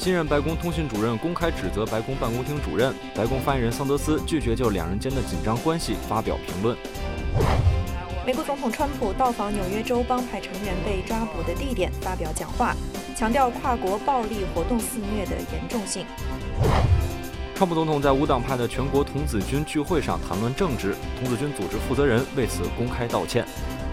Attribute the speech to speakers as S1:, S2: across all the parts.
S1: 新任白宫通讯主任公开指责白宫办公厅主任，白宫发言人桑德斯拒绝就两人间的紧张关系发表评论。
S2: 美国总统川普到访纽约州帮派成员被抓捕的地点发表讲话，强调跨国暴力活动肆虐的严重性。
S1: 川普总统在无党派的全国童子军聚会上谈论政治，童子军组织负责人为此公开道歉。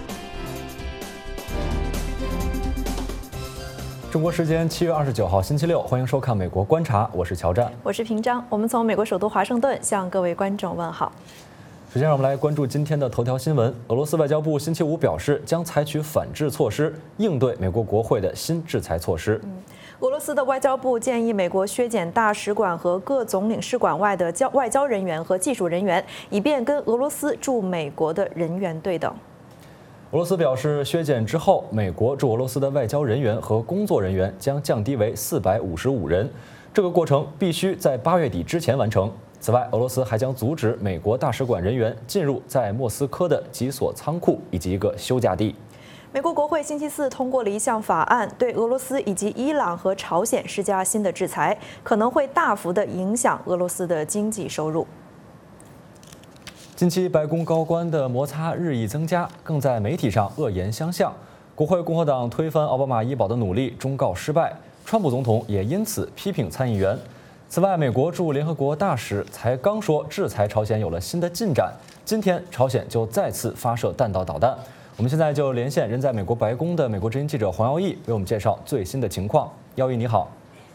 S3: 中国时间7月29号星期六，欢迎收看《美国观察》，我是乔战，
S2: 我是平章。我们从美国首都华盛顿向各位观众问好。
S3: 首先，让我们来关注今天的头条新闻。俄罗斯外交部星期五表示，将采取反制措施应对美国国会的新制裁措施。
S2: 俄罗斯的外交部建议美国削减大使馆和各总领事馆外的外交人员和技术人员，以便跟俄罗斯驻美国的人员对等。
S3: 俄罗斯表示，削减之后，美国驻俄罗斯的外交人员和工作人员将降低为455人，这个过程必须在8月底之前完成。此外，俄罗斯还将阻止美国大使馆人员进入在莫斯科的几所仓库以及一个休假地。
S2: 美国国会星期四通过了一项法案，对俄罗斯以及伊朗和朝鲜施加新的制裁，可能会大幅地影响俄罗斯的经济收入。
S3: 近期白宫高官的摩擦日益增加，更在媒体上恶言相向。国会共和党推翻奥巴马医保的努力终告失败，川普总统也因此批评参议员。此外，美国驻联合国大使才刚说制裁朝鲜有了新的进展，今天朝鲜就再次发射弹道导弹。我们现在就连线人在美国白宫的美国之音记者黄耀义，为我们介绍最新的情况。耀义，你好。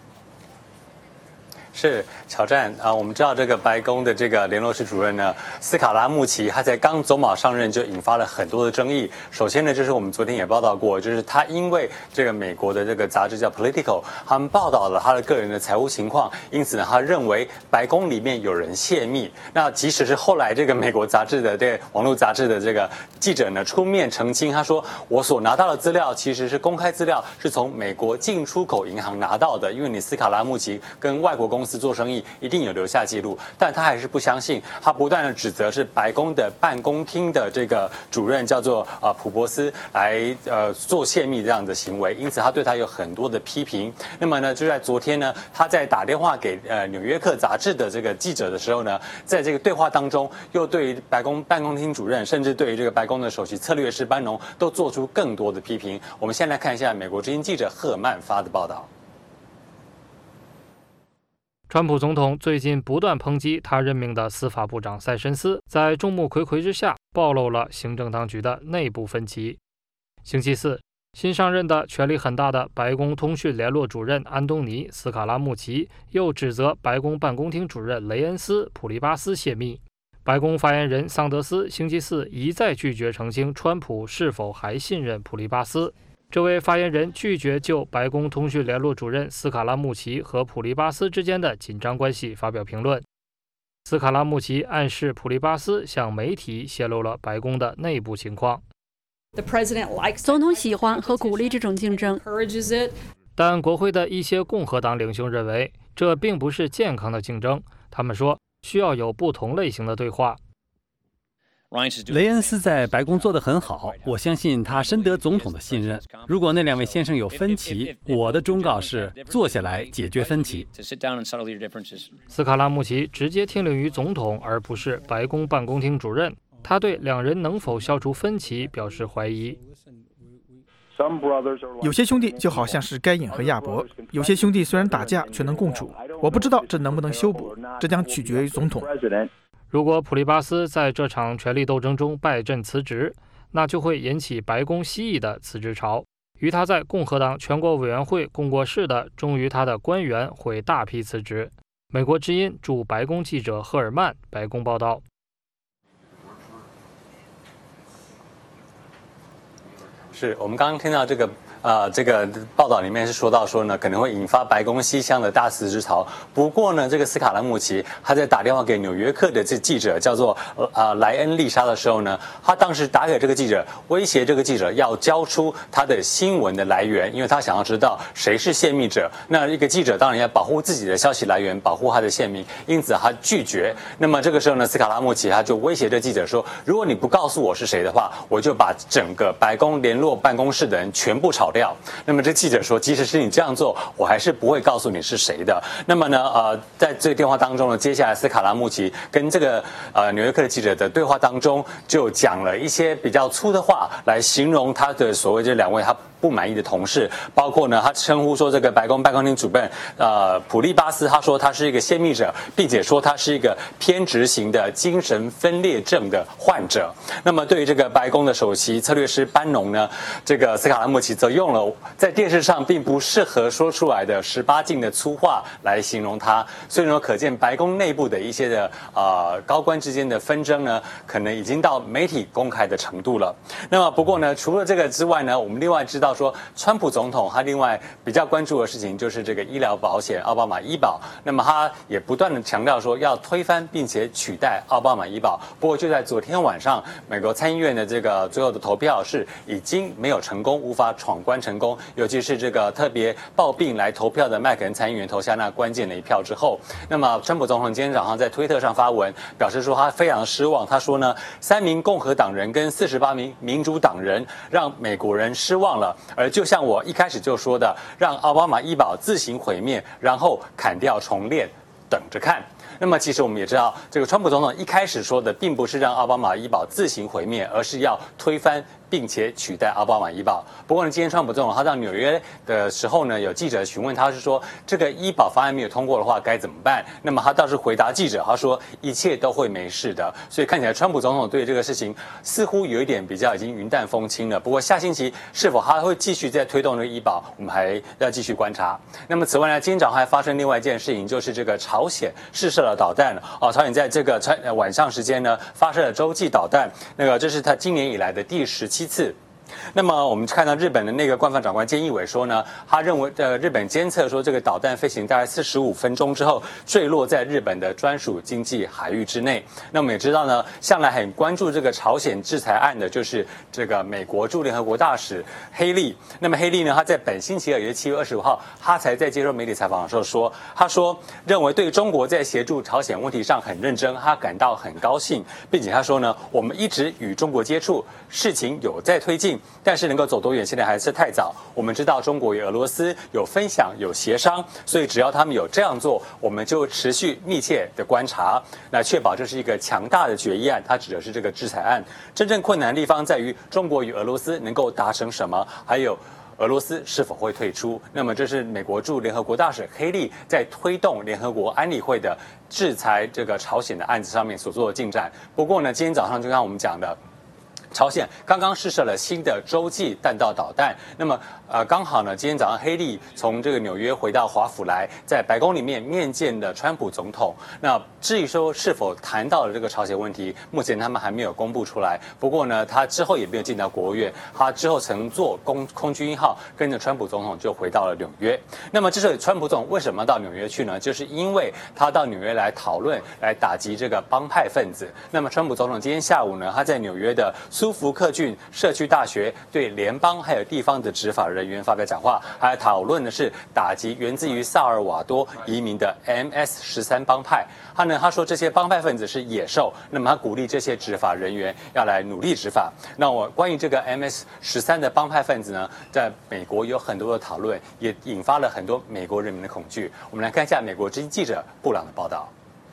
S4: 是乔战啊，我们知道这个白宫的这个联络室主任呢，斯卡拉穆奇，他才刚走马上任就引发了很多的争议。首先呢，就是我们昨天也报道过，就是他因为这个美国的这个杂志叫 Political， 他们报道了他的个人的财务情况，因此呢，他认为白宫里面有人泄密。那即使是后来这个美国杂志的网络杂志的这个记者呢出面澄清，他说我所拿到的资料其实是公开资料，是从美国进出口银行拿到的，因为你斯卡拉穆奇跟外国公司做生意一定有留下记录，但他还是不相信，他不断的指责是白宫的办公厅的这个主任叫做普博斯来做泄密这样的行为，因此他对他有很多的批评。那么呢，就在昨天呢，他在打电话给纽约客杂志的这个记者的时候呢，在这个对话当中，又对于白宫办公厅主任，甚至对于这个白宫的首席策略师班农都做出更多的批评。我们先来看一下美国之音记者赫尔曼发的报道。
S5: 川普总统最近不断抨击他任命的司法部长塞申斯，在众目睽睽之下暴露了行政当局的内部分歧。星期四，新上任的权力很大的白宫通讯联络主任安东尼·斯卡拉穆奇又指责白宫办公厅主任雷恩斯·普利巴斯泄密。白宫发言人桑德斯星期四一再拒绝澄清川普是否还信任普利巴斯。这位发言人拒绝就白宫通讯联络主任斯卡拉穆奇和普利巴斯之间的紧张关系发表评论。斯卡拉穆奇暗示普利巴斯向媒体泄露了白宫的内部情况。
S6: 总统喜欢和鼓励这种竞争，
S5: 但国会的一些共和党领袖认为这并不是健康的竞争，他们说需要有不同类型的对话。
S7: 雷恩斯在白宫做得很好，我相信他深得总统的信任。如果那两位先生有分歧，我的忠告是坐下来解决分歧。
S5: 斯卡拉穆奇直接听令于总统，而不是白宫办公厅主任。他对两人能否消除分歧表示怀疑。
S8: 有些兄弟就好像是该隐和亚伯，有些兄弟虽然打架却能共处。我不知道这能不能修补，这将取决于总统。
S5: 如果普利巴斯在这场权力斗争中败阵辞职，那就会引起白宫西裔的辞职潮。与他在共和党全国委员会共过事的忠于他的官员会大批辞职。美国之音驻白宫记者赫尔曼白宫报道。
S4: 是我们刚刚听到这个报道里面是说到说呢，可能会引发白宫西厢的大辞职潮。不过呢，这个斯卡拉穆奇他在打电话给纽约客的这记者叫做莱恩丽莎的时候呢，他当时打给这个记者，威胁这个记者要交出他的新闻的来源，因为他想要知道谁是泄密者。那一个记者当然要保护自己的消息来源，保护他的泄密，因此他拒绝。那么这个时候呢，斯卡拉穆奇他就威胁这记者说，如果你不告诉我是谁的话，我就把整个白宫联络办公室的人全部炒爆料。那么这记者说，即使是你这样做，我还是不会告诉你是谁的。那么呢，在这个电话当中呢，接下来斯卡拉穆奇跟这个纽约客的记者的对话当中，就讲了一些比较粗的话来形容他的所谓这2位他不满意的同事，包括呢，他称呼说这个白宫办公厅主任普利巴斯，他说他是一个泄密者，并且说他是一个偏执型的精神分裂症的患者。那么对于这个白宫的首席策略师班农呢，这个斯卡拉穆奇则用了在电视上并不适合说出来的18禁的粗话来形容他，所以呢，可见白宫内部的一些的高官之间的纷争呢，可能已经到媒体公开的程度了。那么不过呢，除了这个之外呢，我们另外知道说，川普总统他另外比较关注的事情就是这个医疗保险奥巴马医保，那么他也不断的强调说要推翻并且取代奥巴马医保。不过就在昨天晚上，美国参议院的这个最后的投票是已经没有成功，无法闯关成功，尤其是这个特别抱病来投票的麦肯参议员投下那关键的一票之后，那么川普总统今天早上在推特上发文，表示说他非常失望。他说呢，3名共和党人跟48名民主党人让美国人失望了，而就像我一开始就说的，让奥巴马医保自行毁灭，然后砍掉重练，等着看。那么其实我们也知道，这个川普总统一开始说的并不是让奥巴马医保自行毁灭，而是要推翻并且取代奥巴马医保。不过呢，今天川普总统他到纽约的时候呢，有记者询问他是说，这个医保方案没有通过的话该怎么办？那么他倒是回答记者，他说一切都会没事的。所以看起来川普总统对这个事情似乎有一点比较已经云淡风轻了。不过下星期是否他会继续再推动这个医保，我们还要继续观察。那么此外呢，今天早上还发生另外一件事情，就是这个朝鲜试射了导弹朝鲜在这个晚上时间呢发射了洲际导弹，这是他今年以来的第17次。那么我们看到日本的那个官方长官菅义伟说呢，他认为日本监测说这个导弹飞行大概45分钟之后坠落在日本的专属经济海域之内。那我们也知道呢，向来很关注这个朝鲜制裁案的就是这个美国驻联合国大使黑利。那么黑利呢，他在本星期二，也就是7月25号，他才在接受媒体采访的时候说，他说认为对中国在协助朝鲜问题上很认真，他感到很高兴，并且他说呢，我们一直与中国接触，事情有在推进。但是能够走多远，现在还是太早。我们知道中国与俄罗斯有分享、有协商，所以只要他们有这样做，我们就持续密切的观察，来确保这是一个强大的决议案。它指的是这个制裁案。真正困难的地方在于中国与俄罗斯能够达成什么，还有俄罗斯是否会退出。那么这是美国驻联合国大使黑利在推动联合国安理会的制裁这个朝鲜的案子上面所做的进展。不过呢，今天早上就像我们讲的，朝鲜刚刚试射了新的洲际弹道导弹，那么刚好呢，今天早上黑利从这个纽约回到华府来，在白宫里面面见了川普总统。那至于说是否谈到了这个朝鲜问题，目前他们还没有公布出来。不过呢，他之后也没有进到国务院，他之后乘坐空军1号跟着川普总统就回到了纽约。那么这是川普总统为什么到纽约去呢？就是因为他到纽约来讨论，来打击这个帮派分子。那么川普总统今天下午呢，他在纽约的苏福克郡社区大学对联邦还有地方的执法人员发表讲话，还讨论的是打击源自于萨尔瓦多移民的 MS-13帮派。他说这些帮派分子是野兽，那么他鼓励这些执法人员要来努力执法。那我关于这个 MS-13的帮派分子呢，在美国有很多的讨论，也引发了很多美国人民的恐惧。我们来看一下美国之音记者布朗的报道。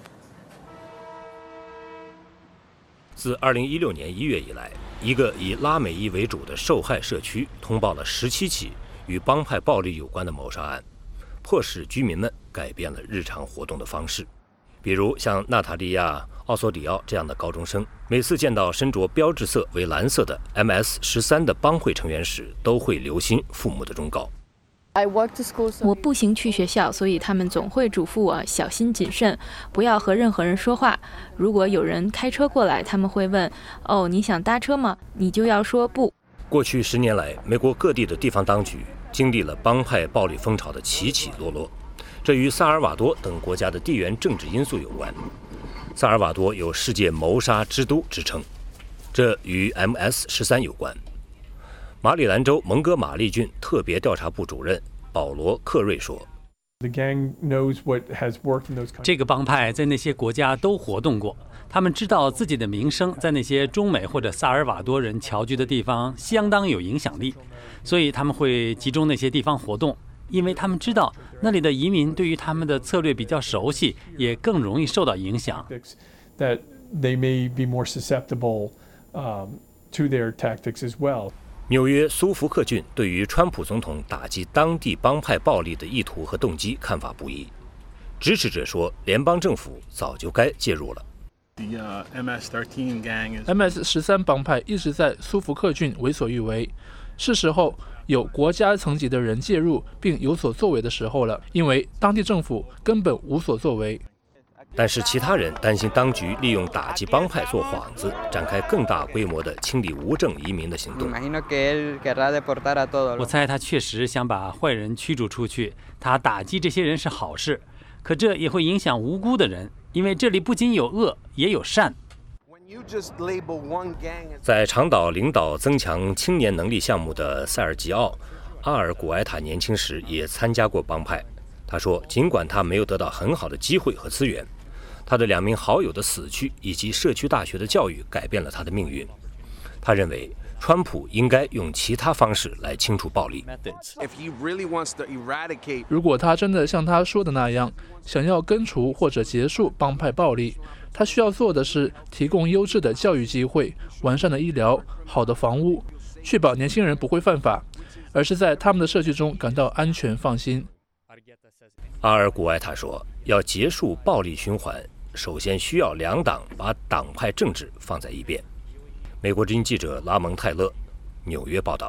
S9: 自2016年1月以来，一个以拉美裔为主的受害社区通报了17起与帮派暴力有关的谋杀案，迫使居民们改变了日常活动的方式。比如像娜塔莉亚·奥索迪奥这样的高中生，每次见到身着标志色为蓝色的 MS-13的帮会成员时，都会留心父母的忠告。
S10: 我步行去学校，所以他们总会嘱咐我小心谨慎，不要和任何人说话。如果有人开车过来，他们会问：“哦，你想搭车吗？”你就要说不。
S9: 过去10年来，美国各地的地方当局经历了帮派暴力风潮的起起落落，这与萨尔瓦多等国家的地缘政治因素有关。萨尔瓦多有世界谋杀之都之称，这与 MS-13有关。马里兰州蒙哥马利郡特别调查部主任保罗·克瑞说
S7: 这个帮派在那些国家都活动过，他们知道自己的名声在那些中美或者萨尔瓦多人侨居的地方相当有影响力，所以他们会集中那些地方活动，因为他们知道那里的移民对于他们的策略比较熟悉，也更容易受到影响。
S9: 纽约苏福克郡对于川普总统打击当地帮派暴力的意图和动机看法不一，支持者说联邦政府早就该介入了。
S11: MS-13 帮派一直在苏福克郡为所欲为，是时候有国家层级的人介入并有所作为的时候了，因为当地政府根本无所作为。
S9: 但是其他人担心当局利用打击帮派做幌子，展开更大规模的清理无证移民的行动。
S7: 我猜他确实想把坏人驱逐出去，他打击这些人是好事，可这也会影响无辜的人，因为这里不仅有恶，也有善。
S9: 在长岛领导增强青年能力项目的塞尔吉奥·阿尔古埃塔年轻时也参加过帮派。他说，尽管他没有得到很好的机会和资源，他的2名好友的死去以及社区大学的教育改变了他的命运。他认为川普应该用其他方式来清除暴力。
S11: 如果他真的像他说的那样，想要根除或者结束帮派暴力，他需要做的是提供优质的教育机会、完善的医疗、好的房屋，确保年轻人不会犯法，而是在他们的社区中感到安全放心。
S9: 阿尔古埃塔说，要结束暴力循环，首先需要两党把党派政治放在一边。美国之音记者拉蒙泰勒，纽约报道。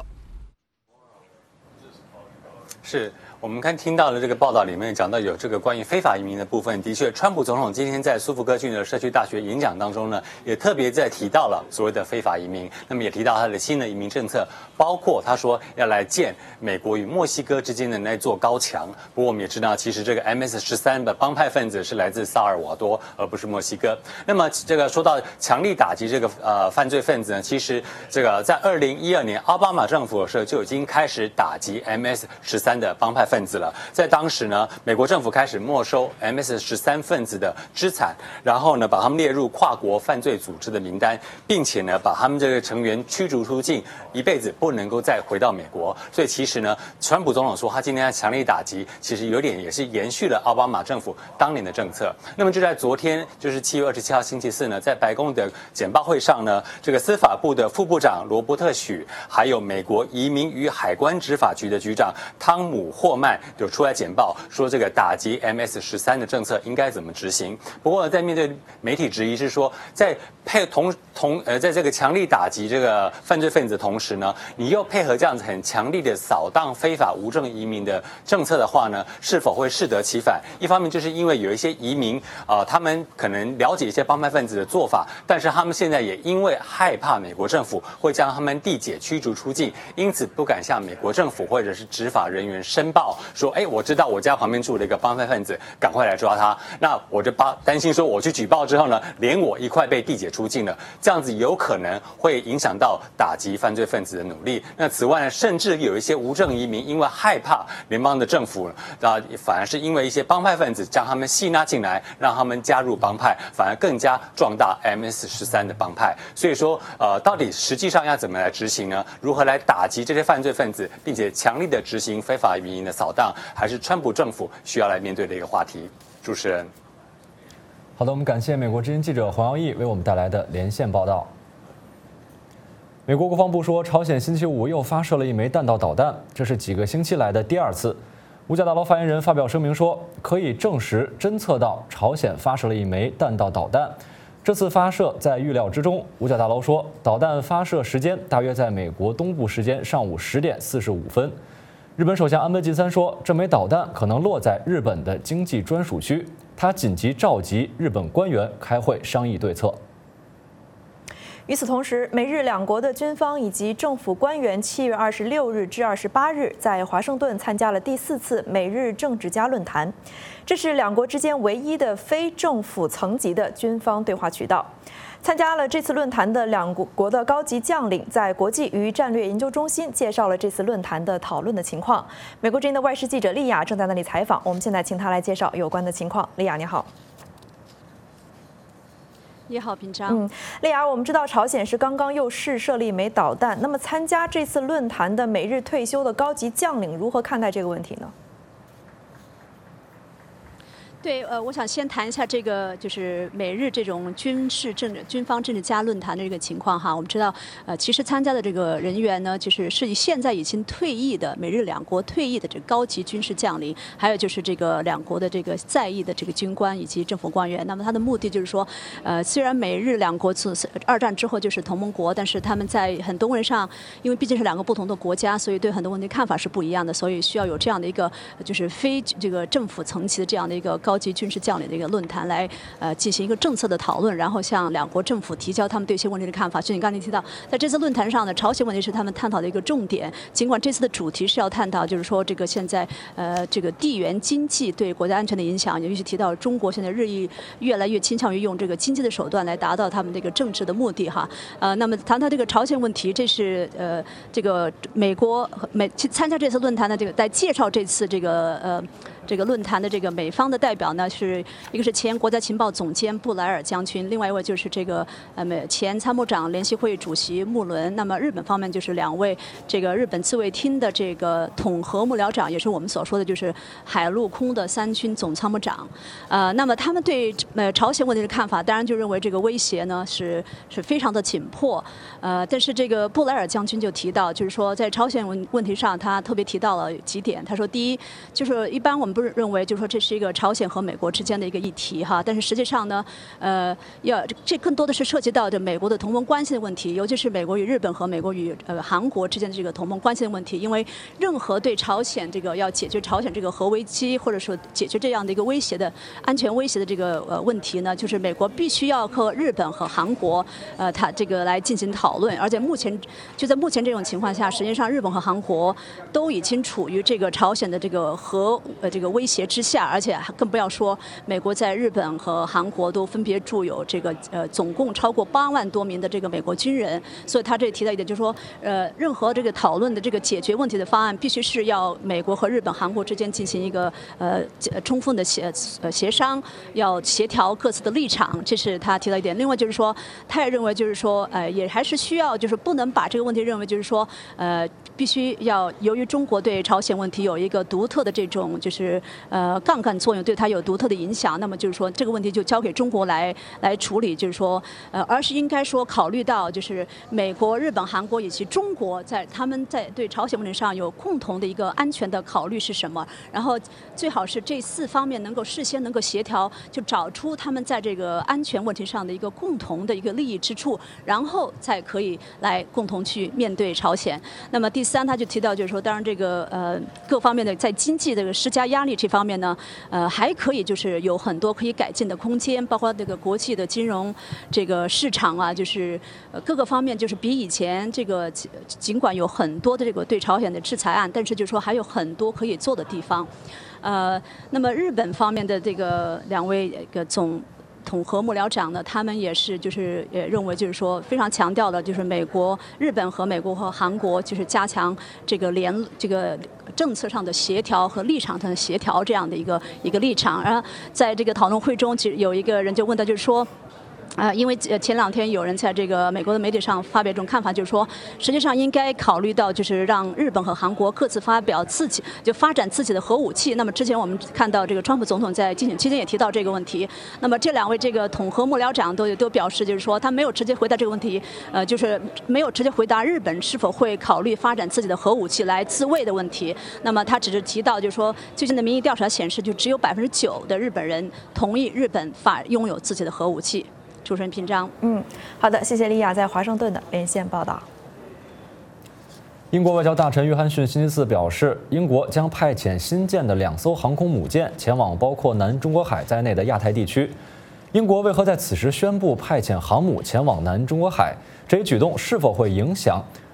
S4: 是我们听到的这个报道里面讲到有这个关于非法移民的部分，的确，川普总统今天在苏福克郡的社区大学演讲当中呢，也特别在提到了所谓的非法移民，那么也提到他的新的移民政策，包括他说要来建美国与墨西哥之间的那座高墙。不过我们也知道，其实这个 MS-13的帮派分子是来自萨尔瓦多，而不是墨西哥。那么这个说到强力打击这个犯罪分子呢，其实这个在2012年奥巴马政府的时候就已经开始打击 MS-13的帮派分子了。在当时呢，美国政府开始没收 MS-13分子的资产，然后呢把他们列入跨国犯罪组织的名单，并且呢把他们这个成员驱逐出境，一辈子不能够再回到美国。所以其实呢，川普总统说他今天要强力打击，其实有点也是延续了奥巴马政府当年的政策。那么就在昨天，就是7月27号星期四呢，在白宫的简报会上呢，这个司法部的副部长罗伯特许，还有美国移民与海关执法局的局长汤姆霍曼有出来简报，说这个打击 MS-13的政策应该怎么执行。不过在面对媒体质疑是说，在在这个强力打击这个犯罪分子的同时呢，你又配合这样子很强力的扫荡非法无证移民的政策的话呢，是否会适得其反？一方面就是因为有一些移民他们可能了解一些帮派分子的做法，但是他们现在也因为害怕美国政府会将他们递解驱逐出境，因此不敢向美国政府或者是执法人员申报说，我知道我家旁边住了一个帮派分子，赶快来抓他。那我就担心说，我去举报之后呢，连我一块被递解出境了，这样子有可能会影响到打击犯罪分子的努力。那此外呢，甚至有一些无证移民因为害怕联邦的政府，反而是因为一些帮派分子将他们吸纳进来，让他们加入帮派，反而更加壮大 MS-13的帮派。所以说，到底实际上要怎么来执行呢？如何来打击这些犯罪分子，并且强力的执行非法移民的扫荡，还是川普政府需要来面对的一个话题。主持人，
S3: 好的，我们感谢美国之音记者黄耀义为我们带来的连线报道。美国国防部说，朝鲜星期五又发射了一枚弹道导弹，这是几个星期来的第2次。五角大楼发言人发表声明说，可以证实侦测到朝鲜发射了一枚弹道导弹，这次发射在预料之中。五角大楼说，导弹发射时间大约在美国东部时间上午10点45分。日本首相安倍晋三说，这枚导弹可能落在日本的经济专属区，他紧急召集日本官员开会商议对策。
S2: 与此同时，美日两国的军方以及政府官员7月26日至28日在华盛顿参加了第4次美日政治家论坛，这是两国之间唯一的非政府层级的军方对话渠道。 参加了这次论坛的两国的高级将领在国际与战略研究中心介绍了这次论坛的讨论的情况。美国之音的外事记者丽亚正在那里采访，我们现在请她来介绍有关的情况。丽亚，你好。
S12: 你好，平章。
S2: 丽亚，我们知道朝鲜是刚刚又试射了一枚导弹，那么参加这次论坛的美日退休的高级将领如何看待这个问题呢？
S12: 对，我想先谈一下这个就是美日这种军方政治家论坛的这个情况哈。我们知道，其实参加的这个人员呢，就是现在已经退役的美日两国退役的这个高级军事将领，还有就是这个两国的这个在役的这个军官以及政府官员。那么他的目的就是说，虽然美日两国自二战之后就是同盟国，但是他们在很多问题上，因为毕竟是两个不同的国家，所以对很多问题看法是不一样的，所以需要有这样的一个就是非这个政府层级的这样的一个高级军事将领的一个论坛来进行一个政策的讨论，然后向两国政府提交他们对一些问题的看法。就你刚才提到，在这次论坛上呢，朝鲜问题是他们探讨的一个重点。尽管这次的主题是要探讨，就是说这个现在这个地缘经济对国家安全的影响，尤其提到中国现在日益越来越倾向于用这个经济的手段来达到他们这个政治的目的哈。那么谈到这个朝鲜问题，这是这个美国参加这次论坛的这个在介绍这次这个论坛的这个美方的代表呢，是一个是前国家情报总监布莱尔将军，另外一位就是这个前参谋长联席会主席穆伦。那么日本方面就是两位这个日本自卫厅的这个统合幕僚长，也是我们所说的就是海陆空的三军总参谋长。那么他们对朝鲜问题的看法，当然就认为这个威胁呢是非常的紧迫。但是这个布莱尔将军就提到，就是说在朝鲜问题上，他特别提到了几点。他说，第一就是一般我们不是认为就是说这是一个朝鲜和美国之间的一个议题哈，但是实际上呢，这更多的是涉及到这美国的同盟关系的问题，尤其是美国与日本和美国与韩国之间的这个同盟关系的问题。因为任何对朝鲜这个要解决朝鲜这个核危机，或者说解决这样的一个安全威胁的这个问题呢，就是美国必须要和日本和韩国它这个来进行讨论。而且在目前这种情况下，实际上日本和韩国都已经处于这个朝鲜的这个这个威胁之下，而且更不要说美国在日本和韩国都分别驻有这个总共超过8万多名的这个美国军人。所以他这里提到一点，就是说任何这个讨论的这个解决问题的方案，必须是要美国和日本、韩国之间进行一个充分的协商，要协调各自的立场，这是他提到一点。另外就是说，他也认为就是说也还是需要就是不能把这个问题认为就是说必须要由于中国对朝鲜问题有一个独特的这种就是杠杆作用，对它有独特的影响，那么就是说这个问题就交给中国来处理，就是说而是应该说考虑到就是美国、日本、韩国以及中国他们在对朝鲜问题上有共同的一个安全的考虑是什么，然后最好是这4方面能够事先能够协调，就找出他们在这个安全问题上的一个共同的一个利益之处，然后再可以来共同去面对朝鲜。那么第3，他就提到就是说，当然这个各方面的在经济这个施加压力这方面呢，还可以就是有很多可以改进的空间，包括这个国际的金融这个市场啊，就是各个方面就是比以前这个尽管有很多的这个对朝鲜的制裁案，但是就是说还有很多可以做的地方。那么日本方面的这个2位统合幕僚长呢，他们也是就是也认为就是说非常强调的，就是日本和美国和韩国就是加强这个政策上的协调和立场上的协调这样的一个立场。然后在这个讨论会中，其实有一个人就问到就是说。因为前2天有人在这个美国的媒体上发表这种看法，就是说，实际上应该考虑到，就是让日本和韩国各自发展自己的核武器。那么之前我们看到这个川普总统在竞选期间也提到这个问题。那么这2位这个统合幕僚长都表示，就是说他没有直接回答这个问题，就是没有直接回答日本是否会考虑发展自己的核武器来自卫的问题。那么他只是提到，就是说最近的民意调查显示，就只有9%的日本人同意日本拥有自己的核武器。主持人平章。
S2: 好的，谢谢丽亚在华盛顿的连线报道。
S3: 英国外交大臣约翰逊星期四表示，英国将派遣新建的2艘航空母舰前往包括南中国海在内的亚太地区。英国为何在此时宣布派遣航母前往南中国海？这一举动是否会影响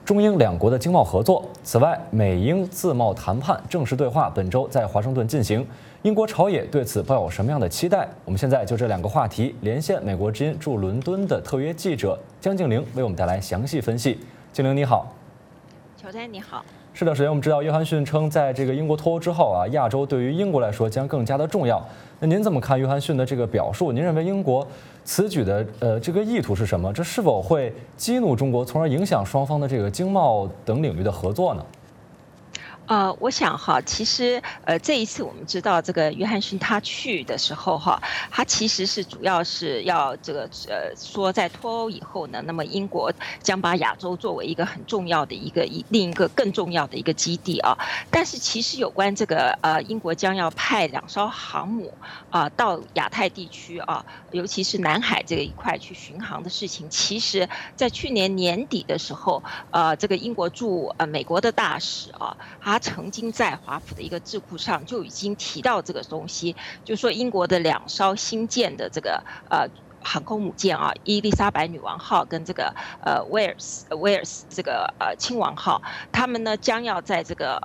S3: 中英两国的经贸合作。此外，美英自贸谈判正式对话本周在华盛顿进行，英国朝野对此抱有什么样的期待？我们现在就这2个话题连线美国之音驻伦敦的特约记者江静玲，为我们带来详细分析。静玲你好。
S13: 乔丹你好。
S3: 是的，首先我们知道约翰逊称，在这个英国脱欧之后啊，亚洲对于英国来说将更加的重要。那您怎么看约翰逊的这个表述？您认为英国此举的这个意图是什么？这是否会激怒中国，从而影响双方的这个经贸等领域的合作呢？
S13: 我想哈，其实这一次我们知道这个约翰逊他去的时候哈，他其实是主要是要这个说在脱欧以后呢，那么英国将把亚洲作为一个很重要的另一个更重要的一个基地啊。但是其实有关这个英国将要派2艘航母到亚太地区啊，尤其是南海这一块去巡航的事情，其实在去年年底的时候，这个英国驻美国的大使啊，他曾经在华府的一个智库上就已经提到这个东西，就是说英国的2艘新建的这个航空母舰啊，伊丽莎白女王号跟这个威尔斯这个亲王号，他们呢将要在这个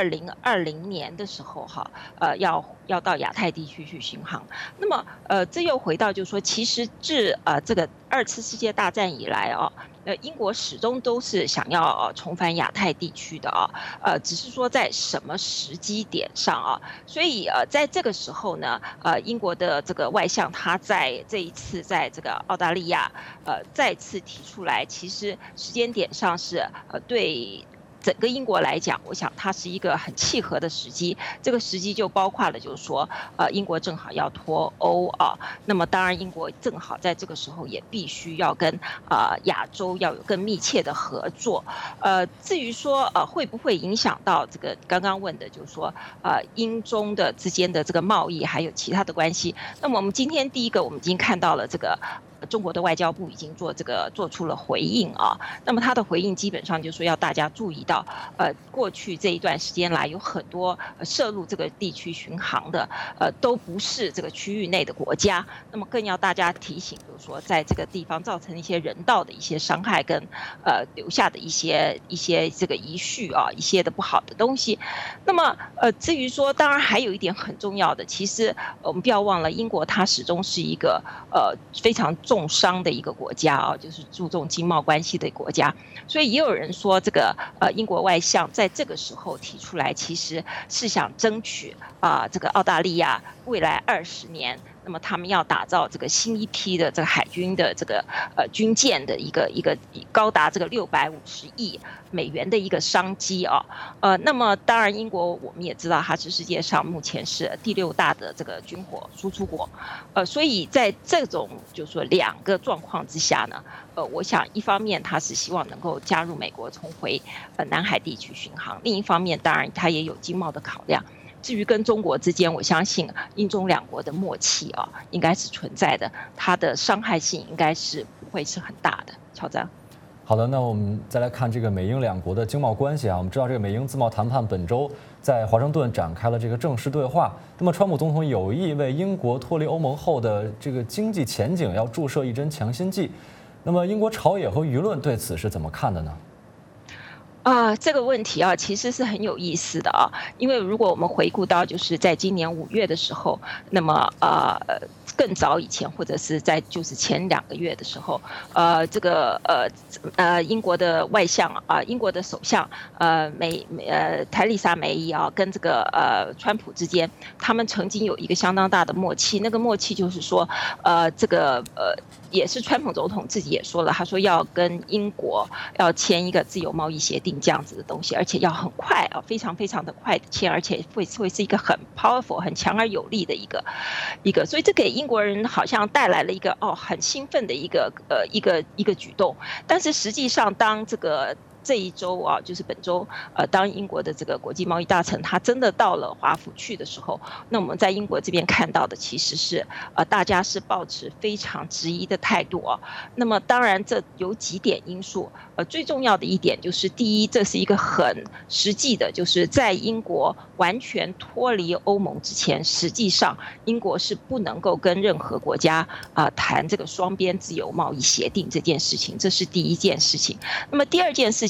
S13: 2020年的时候哈，要到亚太地区去巡航。那么这又回到就是说，其实自这个2次世界大战以来啊，英国始终都是想要重返亚太地区的啊，只是说在什么时机点上啊。所以在这个时候呢，英国的这个外相他在这一次在这个澳大利亚再次提出来，其实时间点上是对整个英国来讲，我想它是一个很契合的时机。这个时机就包括了，就是说，英国正好要脱欧啊，那么当然英国正好在这个时候也必须要跟亚洲要有更密切的合作。至于说会不会影响到这个刚刚问的，就是说英中的之间的这个贸易还有其他的关系，那么我们今天第一个我们已经看到了这个。中国的外交部已经做出了回应啊，那么他的回应基本上就是说要大家注意到，过去这一段时间来有很多涉入这个地区巡航的，都不是这个区域内的国家，那么更要大家提醒，就是说在这个地方造成一些人道的一些伤害跟留下的一些这个遗绪啊，一些的不好的东西。那么至于说，当然还有一点很重要的，其实我们不要忘了，英国它始终是一个非常重商的一个国家啊，就是注重经贸关系的国家，所以也有人说这个英国外相在这个时候提出来，其实是想争取这个澳大利亚未来20年，那么他们要打造这个新一批的这个海军的这个军舰的一个高达这个650亿美元的一个商机啊，那么当然英国我们也知道它是世界上目前是第6大的这个军火输出国，所以在这种就是说2个状况之下呢，我想一方面它是希望能够加入美国重回南海地区巡航，另一方面当然它也有经贸的考量。至于跟中国之间，我相信英中2国的默契啊，应该是存在的，它的伤害性应该是不会是很大的。乔张。
S3: 好的，那我们再来看这个美英2国的经贸关系啊。我们知道这个美英自贸谈判本周在华盛顿展开了这个正式对话。那么川普总统有意为英国脱离欧盟后的这个经济前景要注射一针强心剂。那么英国朝野和舆论对此是怎么看的呢？
S13: 这个问题啊，其实是很有意思的啊，因为如果我们回顾到就是在今年5月的时候，那么更早以前，或者是在就是前2个月的时候，这个英国的外相英国的首相泰丽莎梅伊啊，跟这个川普之间，他们曾经有一个相当大的默契，那个默契就是说，这个也是川普总统自己也说了，他说要跟英国要签一个自由贸易协定这样子的东西，而且要很快啊，非常非常的快的签，而且会是一个很 powerful 很强而有力的一个，所以这给英国人好像带来了一个很兴奋的一个举动，但是实际上当这一周啊，就是本周，当英国的这个国际贸易大臣他真的到了华府去的时候，那我们在英国这边看到的其实是大家是抱持非常质疑的态度啊。那么当然这有几点因素，最重要的一点就是第一，这是一个很实际的，就是在英国完全脱离欧盟之前，实际上英国是不能够跟任何国家谈这个双边自由贸易协定这件事情，这是第一件事情。那么第二件事情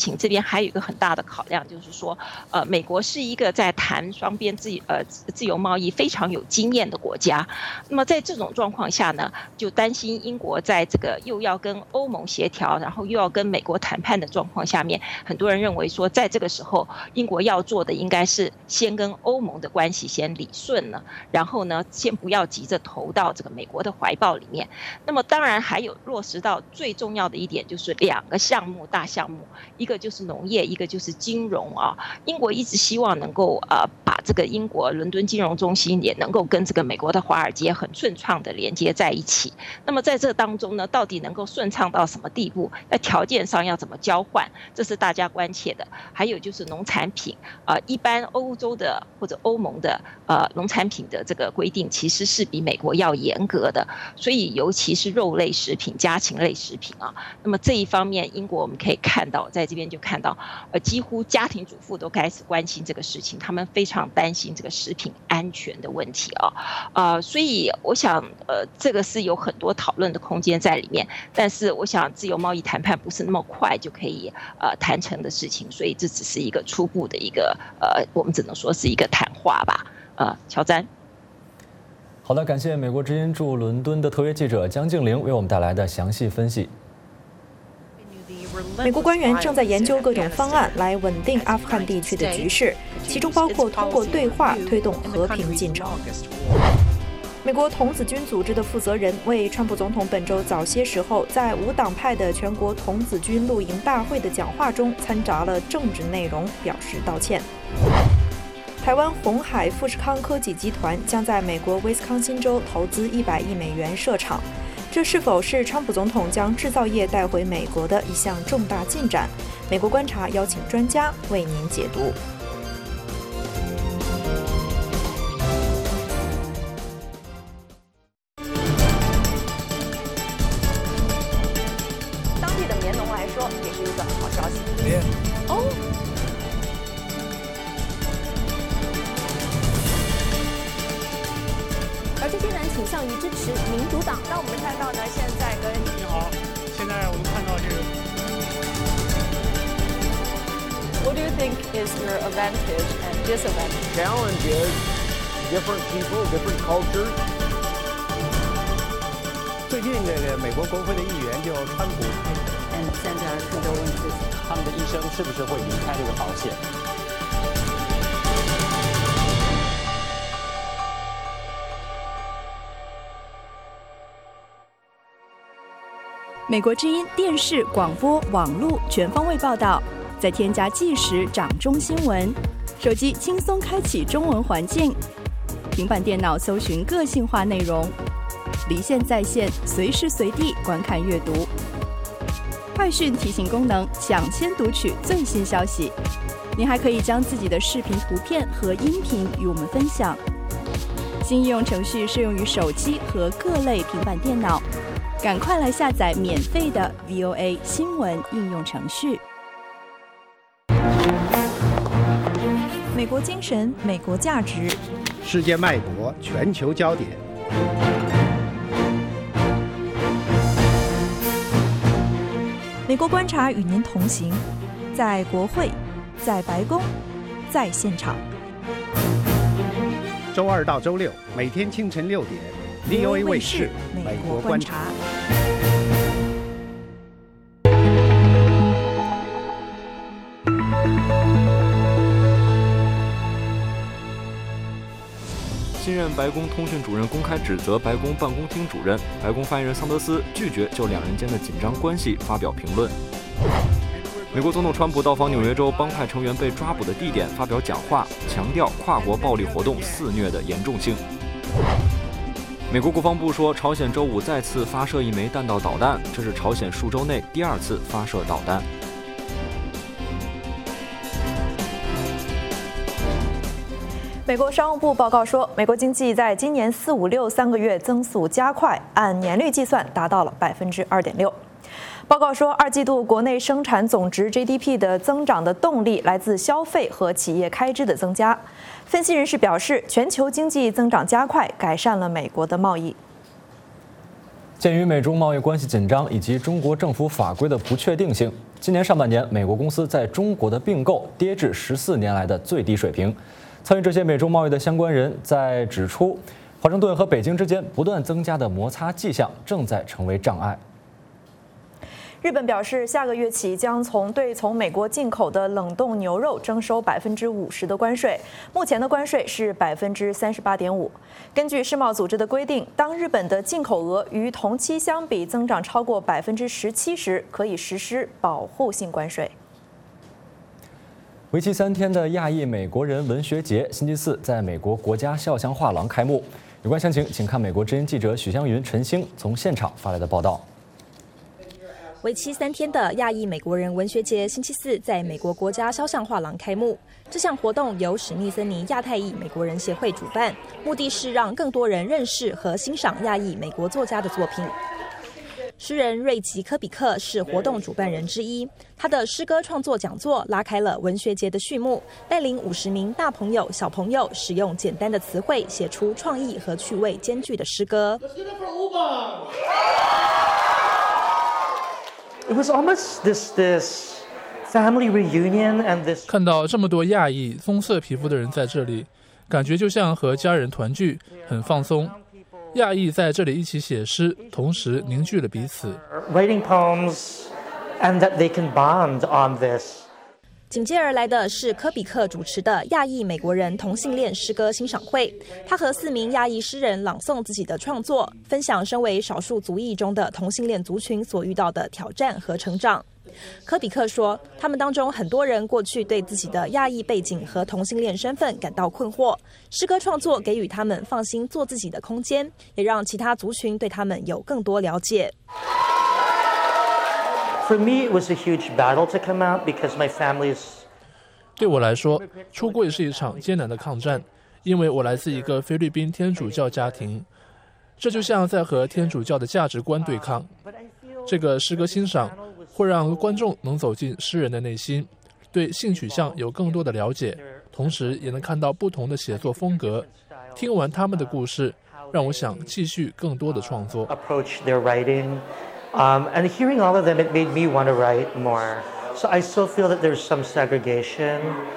S13: 情，这边还有一个很大的考量，就是说，美国是一个在谈双边自由贸易非常有经验的国家。那么在这种状况下呢，就担心英国在这个又要跟欧盟协调，然后又要跟美国谈判的状况下面，很多人认为说，在这个时候，英国要做的应该是先跟欧盟的关系先理顺了，然后呢，先不要急着投到这个美国的怀抱里面。那么当然还有落实到最重要的一点，就是2个项目大项目，一个就是农业，一个就是金融啊。英国一直希望能够把这个英国伦敦金融中心也能够跟这个美国的华尔街很顺畅的连接在一起。那么在这当中呢，到底能够顺畅到什么地步？在条件上要怎么交换？这是大家关切的。还有就是农产品，一般欧洲的或者欧盟的农产品的这个规定其实是比美国要严格的，所以尤其是肉类食品、家禽类食品啊。那么这一方面，英国我们可以看到，在这边就看到，几乎家庭主妇都开始关心这个事情，他们非常担心这个食品安全的问题啊。所以我想，这个是有很多讨论的空间在里面。但是我想，自由贸易谈判不是那么快就可以谈成的事情，所以这只是一个初步的一个我们只能说是一个谈话吧。乔詹。
S3: 好的，感谢美国之音驻伦敦的特约记者江静玲为我们带来的详细分析。
S2: 美国官员正在研究各种方案来稳定阿富汗地区的局势，其中包括通过对话推动和平进程。美国童子军组织的负责人为川普总统本周早些时候在无党派的全国童子军露营大会的讲话中掺杂了政治内容表示道歉。台湾鸿海富士康科技集团将在美国威斯康辛州投资100亿美元设厂，这是否是川普总统将制造业带回美国的一项重大进展？美国观察邀请专家为您解读。当地的棉农来说，也是一个好消息。哦。而这些人倾向于支持民主党。那我们看到呢，现在跟
S14: 你好，现在我们看到这个。
S2: What do you think is your advantage and disadvantage?
S15: Challenge is different people, different cultures.
S16: 最近这个美国国会的议员就川普，
S17: 现在更多问题是他们的医生是不是会离开这个保险？
S18: 美国之音电视、广播、网络全方位报道，再添加即时掌中新闻，手机轻松开启中文环境，平板电脑搜寻个性化内容，离线在线，随时随地观看阅读。快讯提醒功能，抢先读取最新消息。您还可以将自己的视频、图片和音频与我们分享。新应用程序适用于手机和各类平板电脑。赶快来下载免费的 VOA 新闻应用程序。
S2: 美国精神，美国价值，
S16: 世界脉搏，全球焦点。
S2: 美国观察与您同行，在国会，在白宫，在现场。
S16: 周2到周6，每天清晨6点。VOA 卫视美国观察。
S1: 新任白宫通讯主任公开指责白宫办公厅主任，白宫发言人桑德斯拒绝就两人间的紧张关系发表评论。美国总统川普到访纽约州帮派成员被抓捕的地点发表讲话，强调跨国暴力活动肆虐的严重性。美国国防部说，朝鲜周5再次发射1枚弹道导弹，这是朝鲜数周内第2次发射导弹。
S2: 美国商务部报告说，美国经济在今年4、5、63个月增速加快，按年率计算达到了2.6%。报告说，2季度国内生产总值 GDP 的增长的动力来自消费和企业开支的增加。分析人士表示，全球经济增长加快，改善了美国的贸易。
S3: 鉴于美中贸易关系紧张以及中国政府法规的不确定性， 今年上半年，美国公司在中国的并购跌至14年来的最低水平。参与这些美中贸易的相关人在指出，华盛顿和北京之间不断增加的摩擦迹象正在成为障碍。
S2: 日本表示，下个月起将对从美国进口的冷冻牛肉征收50%的关税，目前的关税是38.5%。根据世贸组织的规定，当日本的进口额与同期相比增长超过17%时，可以实施保护性关税。
S3: 为期3天的亚裔美国人文学节星期四在美国国家肖像画廊开幕。有关详情，请看美国之音记者许湘云、陈星从现场发来的报道。
S19: 为期3天的亚裔美国人文学节星期四在美国国家肖像画廊开幕。这项活动由史密森尼亚太裔美国人协会主办，目的是让更多人认识和欣赏亚裔美国作家的作品。诗人瑞吉·科比克是活动主办人之一，他的诗歌创作讲座拉开了文学节的序幕，带领50名大朋友、小朋友使用简单的词汇写出创意和趣味兼具的诗歌。
S20: It was almost this family reunion and this.
S11: 看到这么多亚裔棕色皮肤的人在这里，感觉就像和家人团聚，很放松。亚裔在这里一起写诗，同时凝聚了彼此。
S20: Writing poems, and that they can bond on this.
S19: 紧接而来的是科比克主持的亚裔美国人同性恋诗歌欣赏会，他和4名亚裔诗人朗诵自己的创作，分享身为少数族裔中的同性恋族群所遇到的挑战和成长。科比克说，他们当中很多人过去对自己的亚裔背景和同性恋身份感到困惑，诗歌创作给予他们放心做自己的空间，也让其他族群对他们有更多了解。
S20: For me, it was a huge battle to come out because my family is.
S11: 对我来说，出柜是一场艰难的抗战，因为我来自一个菲律宾天主教家庭，这就像在和天主教的价值观对抗。这个诗歌欣赏会让观众能走进诗人的内心，对性取向有更多的了解，同时也能看到不同的写作风格。听完他们的故事，让我想继续更多的创作。
S20: And hearing all of them, it made me want to write more. So I still feel that there's some segregation.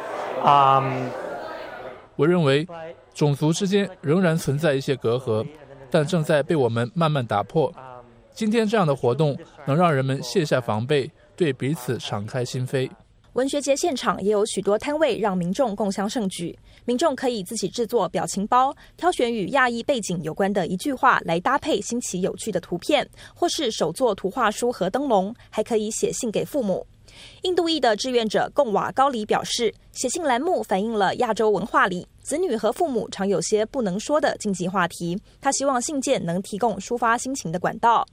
S11: 我认为种族之间仍然存在一些隔阂，但正在被我们慢慢打破。今天这样的活动能让人们卸下防备，对彼此敞开心扉。
S19: 文学节现场也有许多摊位让民众共襄盛举，民众可以自己制作表情包，挑选与亚裔背景有关的一句话来搭配新奇有趣的图片，或是手作图画书和灯笼，还可以写信给父母。印度裔的志愿者贡瓦高里表示，写信栏目反映了亚洲文化里子女和父母常有些不能说的禁忌话题，他希望信件能提供抒发心情的管道。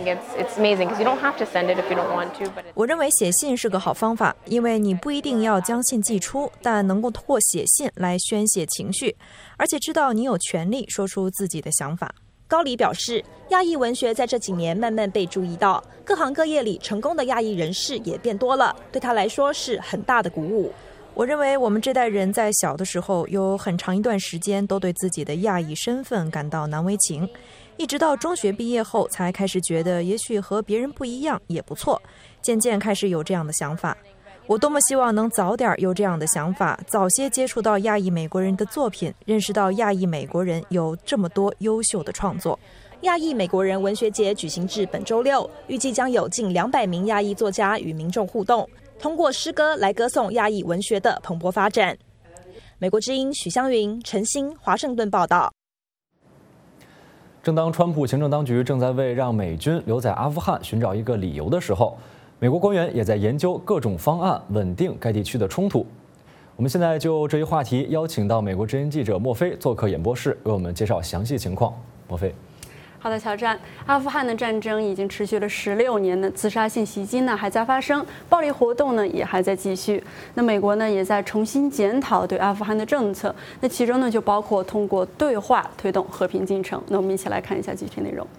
S2: 我认为写信是个好方法，因为你不一定要将信寄出，但能够通过写信来宣泄情绪，而且知道你有权利说出自己的想法。
S19: 高里表示，亚裔文学在这几年慢慢被注意到，各行各业里成功的亚裔人士也变多了，对他来说是很大的鼓舞。
S2: 我认为我们这代人在小的时候有很长一段时间都对自己的亚裔身份感到难为情，一直到中学毕业后才开始觉得也许和别人不一样也不错，渐渐开始有这样的想法。我多么希望能早点有这样的想法，早些接触到亚裔美国人的作品，认识到亚裔美国人有这么多优秀的创作。
S19: 亚裔美国人文学节举行至本周六，预计将有近200名亚裔作家与民众互动，通过诗歌来歌颂亚裔文学的蓬勃发展。美国之音许湘云、陈星，华盛顿报道。
S3: 正当川普行政当局正在为让美军留在阿富汗寻找一个理由的时候，美国官员也在研究各种方案稳定该地区的冲突。我们现在就这一话题邀请到美国之音记者莫菲做客演播室，为我们介绍详细情况。莫菲。
S6: 好的，乔战，阿富汗的战争已经持续了16年呢，自杀性袭击呢还在发生，暴力活动呢也还在继续。那美国呢也在重新检讨对阿富汗的政策，那其中呢就包括通过对话推动和平进程。那我们一起来看一下具体内容。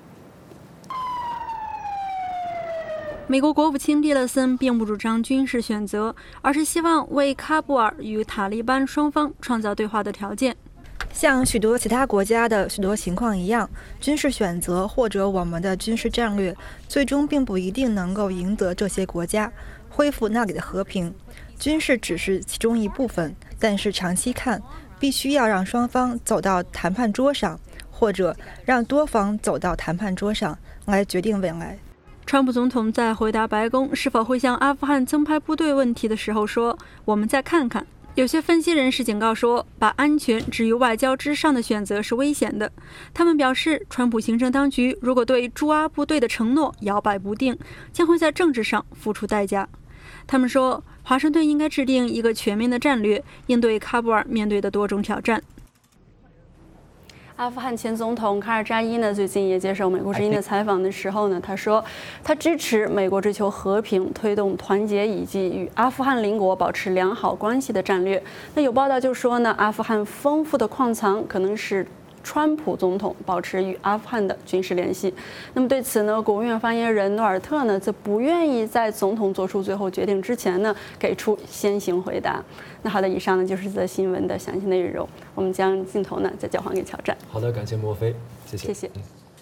S21: 美国国务卿蒂勒森并不主张军事选择，而是希望为喀布尔与塔利班双方创造对话的条件。
S22: 像许多其他国家的许多情况一样，军事选择或者我们的军事战略，最终并不一定能够赢得这些国家。 恢复那里的和平。军事只是其中一部分，但是长期看，必须要让双方走到谈判桌上，或者让多方走到谈判桌上来决定未来。
S21: 川普总统在回答白宫是否会向阿富汗增派部队问题的时候说：“我们再看看。”有些分析人士警告说，把安全置于外交之上的选择是危险的。他们表示，川普行政当局如果对驻阿部队的承诺摇摆不定，将会在政治上付出代价。他们说，华盛顿应该制定一个全面的战略，应对喀布尔面对的多种挑战。阿富汗前总统卡尔扎伊呢，最近也接受美国之音的采访的时候呢，他说，他支持美国追求和平、推动团结以及与阿富汗邻国保持良好关系的战略。那有报道就说呢，阿富汗丰富的矿藏可能是川普总统保持与阿富汗的军事联系。那么对此呢，国务院发言人诺尔特呢，则不愿意在总统做出最后决定之前呢，给出先行回答。那好的，以上呢就是这则新闻的详细内容。我们将镜头呢再交还给乔战。
S3: 好的，感谢莫非，谢谢。
S21: 谢谢。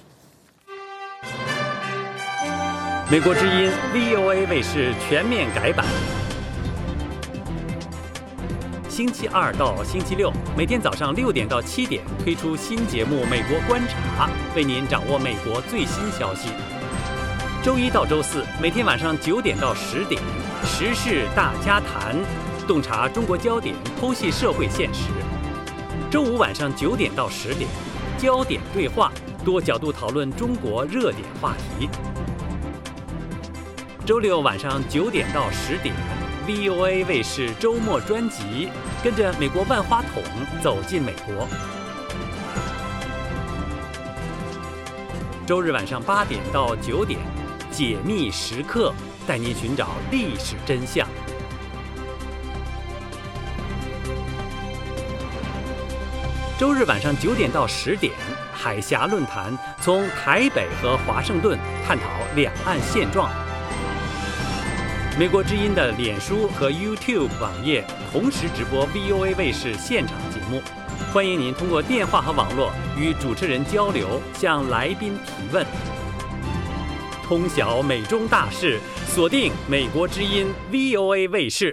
S7: 美国之音 VOA 卫视全面改版。星期二到星期六，每天早上6点到7点推出新节目《美国观察》，为您掌握美国最新消息。周一到周四，每天晚上9点到10点，时事大家谈，洞察中国焦点，剖析社会现实。周五晚上9点到10点，焦点对话，多角度讨论中国热点话题。周六晚上9点到10点。VOA 卫视周末专辑，跟着美国万花筒走进美国。周日晚上8点到9点，解密时刻，带您寻找历史真相。周日晚上9点到10点，海峡论坛，从台北和华盛顿探讨两岸现状。美国之音的脸书和 YouTube 网页同时直播 VOA 卫视现场节目，欢迎您通过电话和网络与主持人交流，向来宾提问。通晓美中大事，锁定美国之音 VOA 卫视。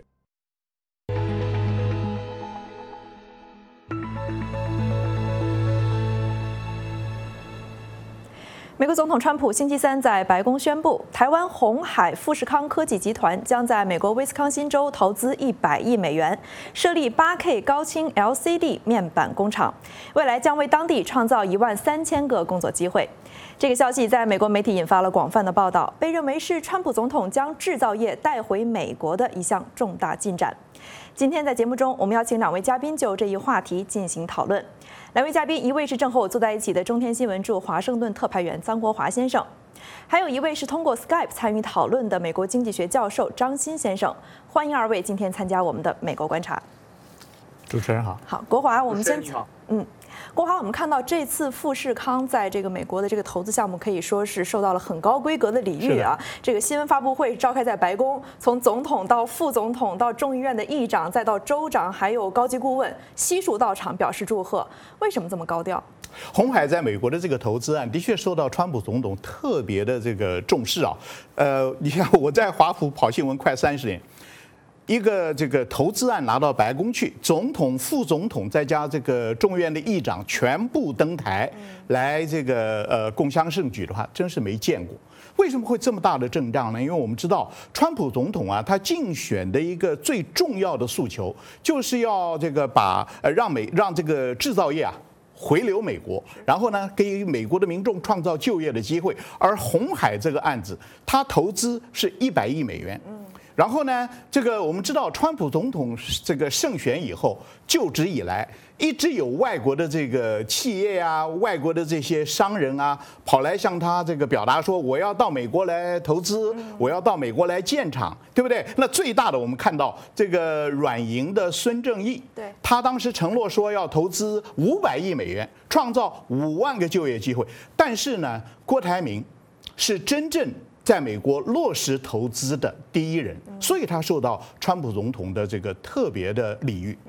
S2: 美国总统川普星期三在白宫宣布，台湾鸿海富士康科技集团将在美国威斯康辛州投资100亿美元，设立8K 高清 LCD 面板工厂，未来将为当地创造13000个工作机会。这个消息在美国媒体引发了广泛的报道，被认为是川普总统将制造业带回美国的一项重大进展。今天在节目中，我们邀请2位嘉宾就这一话题进行讨论。2位嘉宾，一位是正和我坐在一起的中天新闻驻华盛顿特派员臧国华先生，还有一位是通过 Skype 参与讨论的美国经济学教授张欣先生。欢迎2位今天参加我们的美国观察。
S5: 主持人好。
S2: 好，国华，我们先国华，我们看到这次富士康在这个美国的这个投资项目可以说是受到了很高规格的礼遇啊。这个新闻发布会召开在白宫，从总统到副总统到众议院的议长，再到州长，还有高级顾问悉数到场表示祝贺。为什么这么高调？
S5: 鸿海在美国的这个投资案的确受到川普总统特别的这个重视啊。你看我在华府跑新闻快30年。一个这个投资案拿到白宫去，总统、副总统再加这个众议院的议长全部登台来这个共襄盛举的话，真是没见过。为什么会这么大的阵仗呢？因为我们知道，川普总统啊，他竞选的一个最重要的诉求，就是要这个把让这个制造业啊回流美国，然后呢，给美国的民众创造就业的机会。而鸿海这个案子，他投资是100亿美元。然后呢，这个我们知道，川普总统这个胜选以后就职以来，一直有外国的这个企业啊、外国的这些商人啊，跑来向他这个表达说，我要到美国来投资，我要到美国来建厂，对不对？那最大的我们看到这个软银的孙正义，对，他当时承诺说要投资500亿美元，创造5万个就业机会。但是呢，郭台铭是真正在美国落实投资的第一人，所以他受到川普总统的这个特别的礼遇。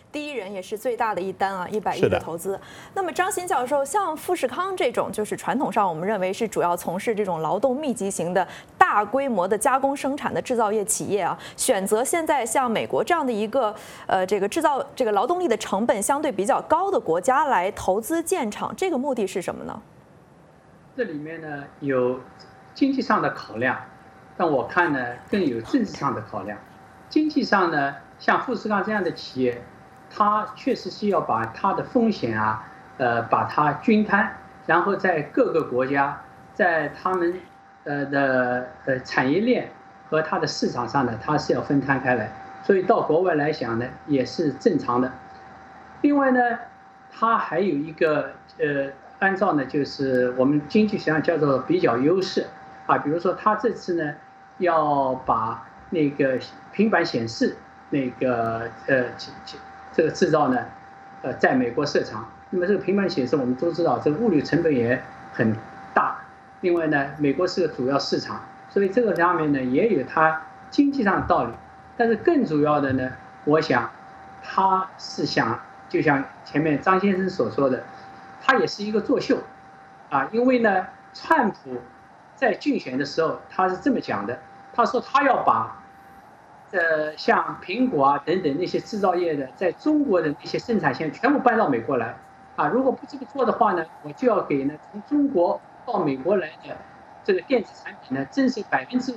S2: 第一人也是最大的一单啊，100亿的投资。那么张欣教授，像富士康这种，就是传统上我们认为是主要从事这种劳动密集型的大规模的加工生产的制造业企业啊，选择现在像美国这样的一个这个制造这个劳动力的成本相对比较高的国家来投资建厂，这个目的是什么呢？
S8: 这里面呢有经济上的考量，但我看呢更有政治上的考量。经济上呢，像富士康这样的企业，它确实是要把它的风险啊，把它均摊，然后在各个国家，在他们的产业链和它的市场上呢，它是要分摊开来，所以到国外来讲呢，也是正常的。另外呢，它还有一个按照呢，就是我们经济学上叫做比较优势啊，比如说它这次呢，要把那个平板显示那个这个制造呢，在美国设厂。那么这个平板显示我们都知道，这个物流成本也很大。另外呢，美国是个主要市场，所以这个方面呢也有它经济上的道理。但是更主要的呢，我想，他是想，就像前面张先生所说的，他也是一个作秀，啊，因为呢，川普在竞选的时候他是这么讲的，他说他要把。像苹果啊等等那些制造业的，在中国的那些生产线全部搬到美国来，啊，如果不这么做的话呢，我就要给呢从中国到美国来的这个电子产品呢征收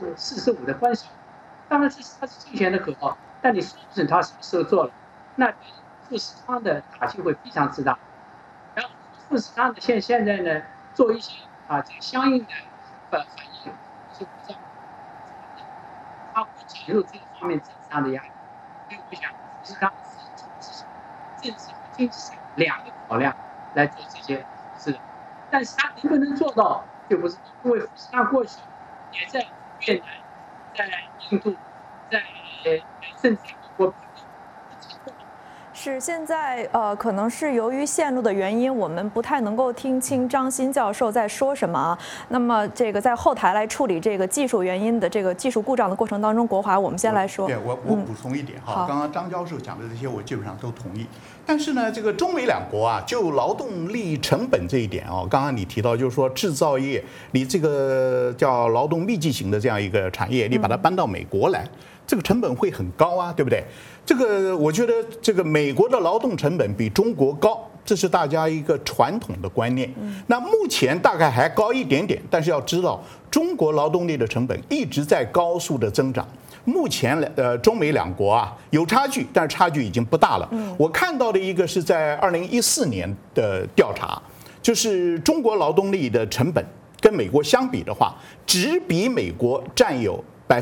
S8: 45%的关税。当然这是他是竞选的口号，但你说不准他什么时候做了，那对富士康的打击会非常之大。然后富士康的现在呢做一些啊这个相应的反应，是比较。它会减弱这个方面政治上的压力，所以我想富士康是从政治和经济上两个考量来做这些事，但是它能不能做到就不是，因为富士康过去也在越南、在印度、在甚至美国。
S2: 是现在可能是由于线路的原因，我们不太能够听清张欣教授在说什么啊。那么这个在后台来处理这个技术原因的这个技术故障的过程当中，国华我们先来说。
S5: 对，我补充一点哈，刚刚张教授讲的这些我基本上都同意。但是呢，这个中美两国啊，就劳动力成本这一点啊，刚刚你提到就是说制造业，你这个叫劳动密集型的这样一个产业，你把它搬到美国来。这个成本会很高啊，对不对？这个我觉得这个美国的劳动成本比中国高，这是大家一个传统的观念。那目前大概还高一点点，但是要知道，中国劳动力的成本一直在高速的增长。目前中美两国啊有差距，但是差距已经不大了。我看到的一个是在2014年的调查，就是中国劳动力的成本跟美国相比的话，只比美国占有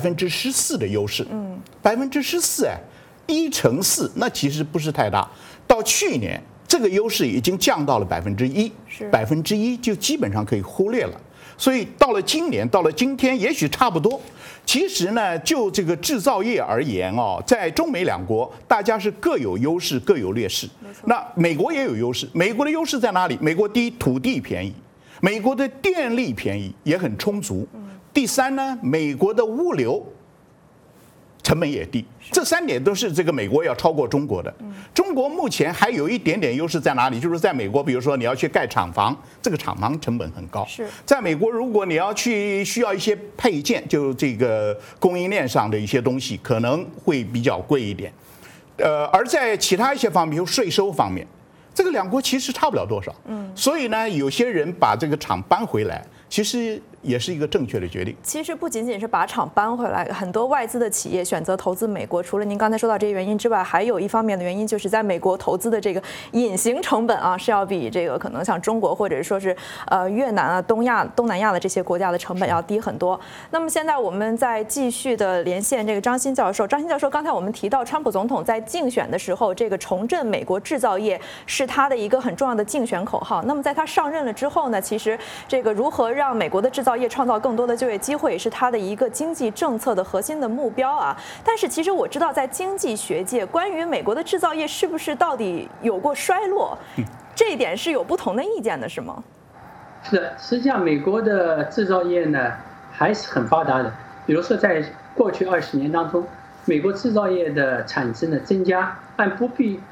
S5: 14%的优势，14%哎，1乘4，那其实不是太大。到去年，这个优势已经降到了1%，1%就基本上可以忽略了。所以到了今年，到了今天，也许差不多。其实呢，就这个制造业而言哦，在中美两国，大家是各有优势，各有劣势。那美国也有优势，美国的优势在哪里？美国第一，土地便宜；美国的电力便宜，也很充足。第三呢，美国的物流成本也低，这3点都是这个美国要超过中国的。中国目前还有一点点优势在哪里？就是在美国，比如说你要去盖厂房，这个厂房成本很高。在美国，如果你要需要一些配件，就这个供应链上的一些东西，可能会比较贵一点。而在其他一些方面，比如税收方面，这个两国其实差不了多少。所以呢，有些人把这个厂搬回来，其实也是一个正确的决定。
S2: 其实不仅仅是把厂搬回来，很多外资的企业选择投资美国，除了您刚才说到这些原因之外，还有一方面的原因就是在美国投资的这个隐形成本啊，是要比这个可能像中国或者说是越南啊、东南亚的这些国家的成本要低很多。那么现在我们再继续的连线这个张欣教授。张欣教授，刚才我们提到川普总统在竞选的时候，这个重振美国制造业是他的一个很重要的竞选口号。那么在他上任了之后呢，其实这个如何让美国的制造业创造更多的就业机会，是他的一个经济政策的核心的目标啊。但是其实我知道，在经济学界，关于美国的制造业是不是到底有过衰落，这一点是有不同的意见的，是吗？
S8: 是的，实际上美国的制造业呢还是很发达的。比如说，在过去20年当中，美国制造业的产值呢增加，按不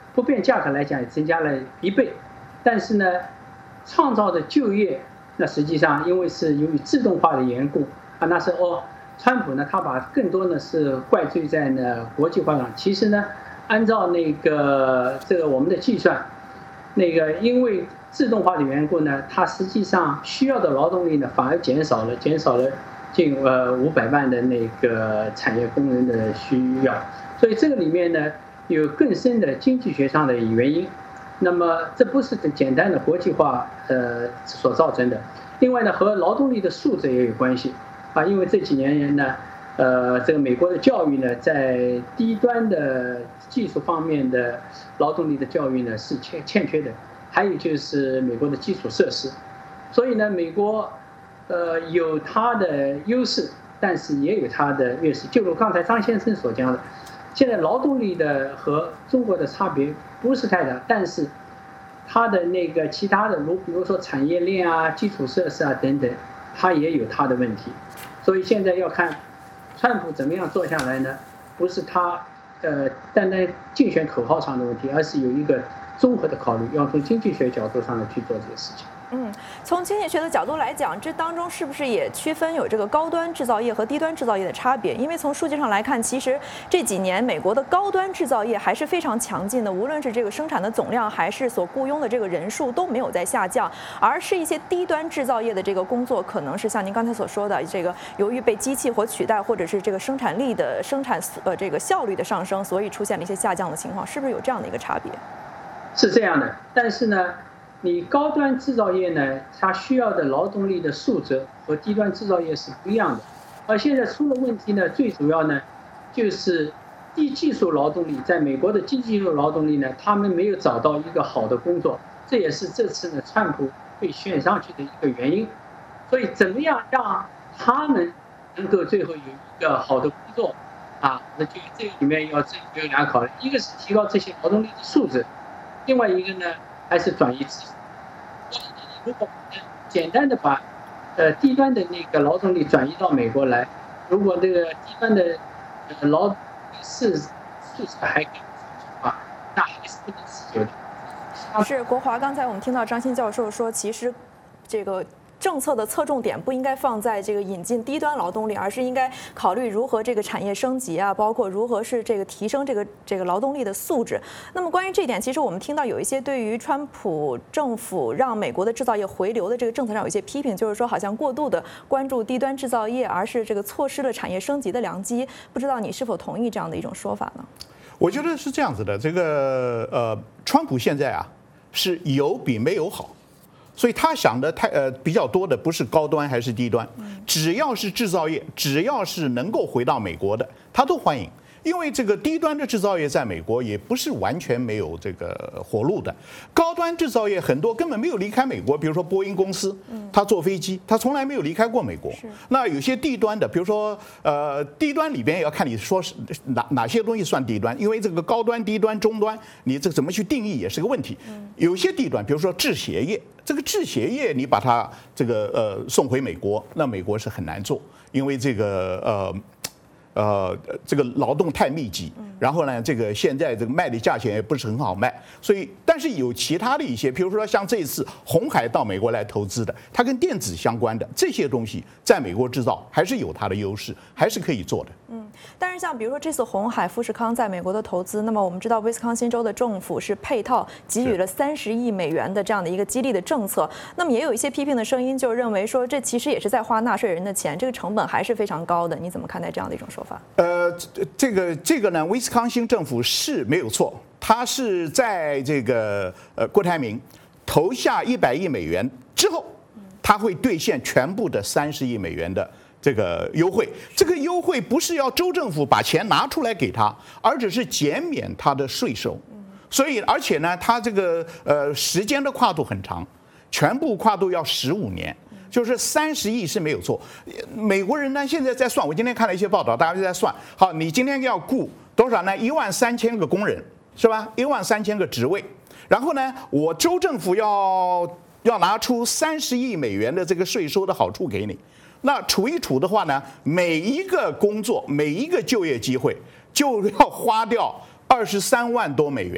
S8: 不变价格来讲也增加了1倍，但是呢，创造的就业，那实际上因为是由于自动化的缘故啊，那是川普呢，他把更多呢是怪罪在呢国际化上。其实呢，按照那个我们的计算，那个因为自动化的缘故呢，它实际上需要的劳动力呢反而减少了近500万的那个产业工人的需要。所以这个里面呢有更深的经济学上的原因。那么这不是简单的国际化所造成的。另外呢，和劳动力的素质也有关系。啊，因为这几年呢，这个美国的教育呢，在低端的技术方面的劳动力的教育呢是欠缺的，还有就是美国的基础设施，所以呢，美国有它的优势，但是也有它的劣势。就如刚才张先生所讲的，现在劳动力的和中国的差别不是太大，但是它的那个其他的，比如说产业链啊、基础设施啊等等，它也有它的问题。所以现在要看川普怎么样做下来呢？不是他单单竞选口号上的问题，而是有一个综合的考虑，要从经济学角度上来去做这个事情。
S2: 从经济学的角度来讲，这当中是不是也区分有这个高端制造业和低端制造业的差别？因为从数据上来看，其实这几年美国的高端制造业还是非常强劲的，无论是这个生产的总量，还是所雇佣的这个人数都没有在下降，而是一些低端制造业的这个工作，可能是像您刚才所说的，这个由于被机器所取代，或者是这个生产力的这个效率的上升，所以出现了一些下降的情况，是不是有这样的一个差别？
S8: 是这样的，但是呢，你高端制造业呢，它需要的劳动力的素质和低端制造业是不一样的。而现在出了问题呢，最主要呢，就是低技术劳动力，在美国的低技术劳动力呢，他们没有找到一个好的工作，这也是这次呢，川普被选上去的一个原因。所以，怎么样让他们能够最后有一个好的工作啊？那就这个里面有2个考虑，一个是提高这些劳动力的素质，另外一个呢，还是转移知识。如果简单的把低端的那个劳动力转移到美国来，如果这个低端的劳动力素质还可以的话，那还是不能持久的。
S2: 是国华，刚才我们听到张欣教授说，其实这个政策的侧重点不应该放在这个引进低端劳动力，而是应该考虑如何这个产业升级啊，包括如何是这个提升这个劳动力的素质。那么关于这一点，其实我们听到有一些对于川普政府让美国的制造业回流的这个政策上有一些批评，就是说好像过度的关注低端制造业，而是这个错失了产业升级的良机。不知道你是否同意这样的一种说法呢？
S5: 我觉得是这样子的，这个川普现在啊是有比没有好。所以他想的比较多的不是高端还是低端，只要是制造业，只要是能够回到美国的，他都欢迎。因为这个低端的制造业在美国也不是完全没有这个活路的，高端制造业很多根本没有离开美国，比如说波音公司，他坐飞机，他从来没有离开过美国。那有些低端的，比如说低端里边也要看你说是哪些东西算低端，因为这个高端、低端、中端，你这怎么去定义也是个问题。有些低端，比如说制鞋业，这个制鞋业你把它这个送回美国，那美国是很难做，因为这个这个劳动太密集，然后呢，这个现在这个卖的价钱也不是很好卖，所以但是有其他的一些，比如说像这一次鸿海到美国来投资的，它跟电子相关的这些东西，在美国制造还是有它的优势，还是可以做的。
S2: 但是像比如说这次鸿海、富士康在美国的投资，那么我们知道威斯康辛州的政府是配套给予了30亿美元的这样的一个激励的政策，那么也有一些批评的声音，就认为说这其实也是在花纳税人的钱，这个成本还是非常高的。你怎么看待这样的一种说法？
S5: 这个呢，威斯康星政府是没有错，他是在这个郭台铭投下100亿美元之后，他会兑现全部的30亿美元的这个优惠。这个优惠不是要州政府把钱拿出来给他，而只是减免他的税收。所以，而且呢，他这个时间的跨度很长，全部跨度要15年。就是30亿是没有错，美国人呢现在在算，我今天看了一些报道，大家就在算，好，你今天要雇多少呢？13000个工人，是吧？13000个职位，然后呢，我州政府要拿出30亿美元的这个税收的好处给你，那除一除的话呢，每一个工作，每一个就业机会就要花掉23万多美元。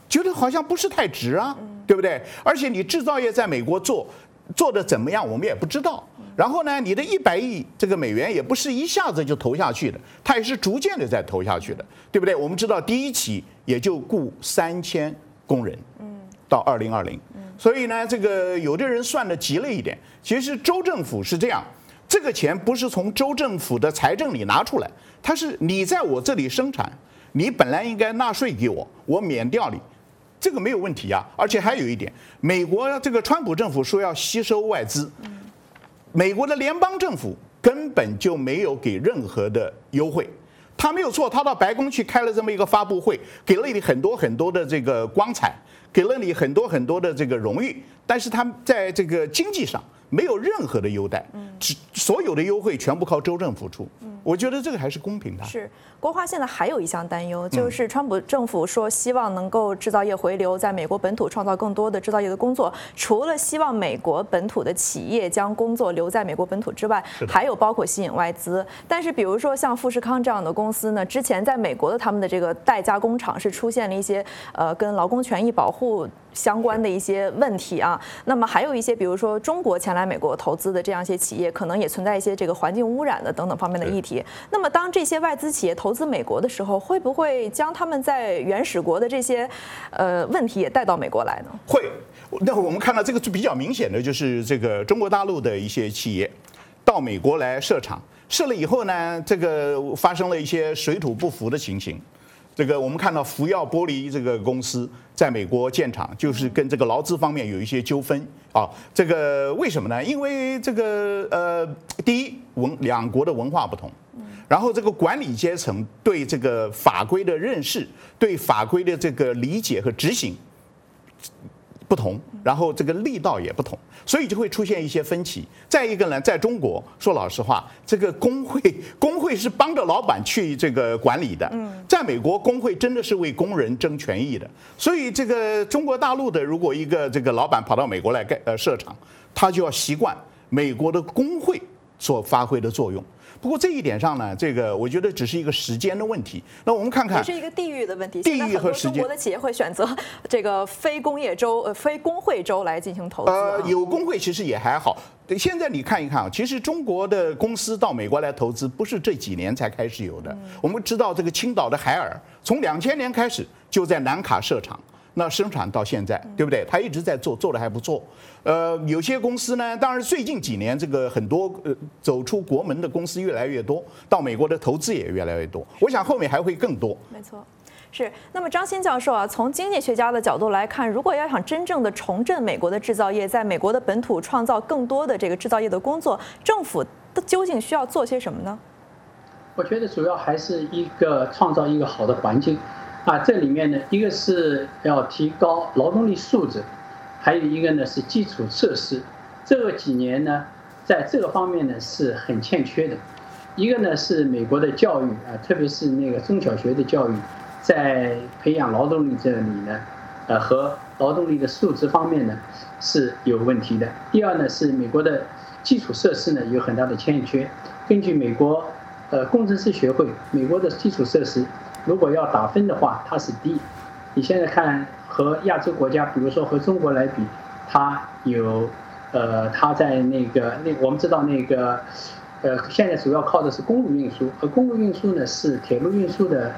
S5: 觉得好像不是太值啊，对不对？而且你制造业在美国做的怎么样，我们也不知道。然后呢，你的100亿这个美元也不是一下子就投下去的，它也是逐渐的在投下去的，对不对？我们知道第一期也就雇3000工人，到2020，所以呢，这个有的人算的急了一点。其实州政府是这样，这个钱不是从州政府的财政里拿出来，它是你在我这里生产，你本来应该纳税给我，我免掉你。这个没有问题啊，而且还有一点，美国这个川普政府说要吸收外资，美国的联邦政府根本就没有给任何的优惠，他没有错，他到白宫去开了这么一个发布会，给了你很多很多的这个光彩，给了你很多很多的这个荣誉，但是他在这个经济上没有任何的优待，所有的优惠全部靠州政府出。我觉得这个还是公平的。
S2: 是，国华现在还有一项担忧，就是川普政府说希望能够制造业回流，在美国本土创造更多的制造业的工作。除了希望美国本土的企业将工作留在美国本土之外，还有包括吸引外资。但是比如说像富士康这样的公司呢，之前在美国的他们的这个代加工厂是出现了一些跟劳工权益保护相关的一些问题啊。那么还有一些，比如说中国前来美国投资的这样一些企业，可能也存在一些这个环境污染的等等方面的议题。那么当这些外资企业投资美国的时候，会不会将他们在原始国的这些问题也带到美国来呢？
S5: 会。那我们看到这个比较明显的就是这个中国大陆的一些企业到美国来设厂，设了以后呢，这个发生了一些水土不服的情形。这个我们看到福耀玻璃这个公司在美国建厂，就是跟这个劳资方面有一些纠纷啊。这个为什么呢？因为这个第一两国的文化不同，然后这个管理阶层对这个法规的认识、对法规的这个理解和执行不同，然后这个力道也不同，所以就会出现一些分歧。再一个呢，在中国说老实话，这个工会是帮着老板去这个管理的，在美国工会真的是为工人争权益的。所以这个中国大陆的如果一个这个老板跑到美国来设厂，他就要习惯美国的工会所发挥的作用。不过这一点上呢，这个我觉得只是一个时间的问题。那我们看看，
S2: 也是一个地域的问题。
S5: 地域和时间，
S2: 中国的企业会选择这个非工业州、非工会州来进行投资。
S5: 有工会其实也还好。现在你看一看啊，其实中国的公司到美国来投资，不是这几年才开始有的。我们知道这个青岛的海尔，从2000年开始就在南卡设厂。那生产到现在，对不对？他一直在做得还不错。有些公司呢，当然最近几年这个很多走出国门的公司越来越多，到美国的投资也越来越多。我想后面还会更多。
S2: 没错。是，那么张欣教授啊，从经济学家的角度来看，如果要想真正的重振美国的制造业，在美国的本土创造更多的这个制造业的工作，政府究竟需要做些什么呢？
S8: 我觉得主要还是一个创造一个好的环境。这里面呢，一个是要提高劳动力素质，还有一个呢是基础设施。这几年呢，在这个方面呢是很欠缺的。一个呢是美国的教育特别是那个中小学的教育，在培养劳动力这里呢，和劳动力的素质方面呢是有问题的。第二呢是美国的基础设施呢有很大的欠缺。根据美国工程师学会，美国的基础设施如果要打分的话，它是低。你现在看和亚洲国家，比如说和中国来比，它有它在我们知道现在主要靠的是公路运输，而公路运输呢是铁路运输的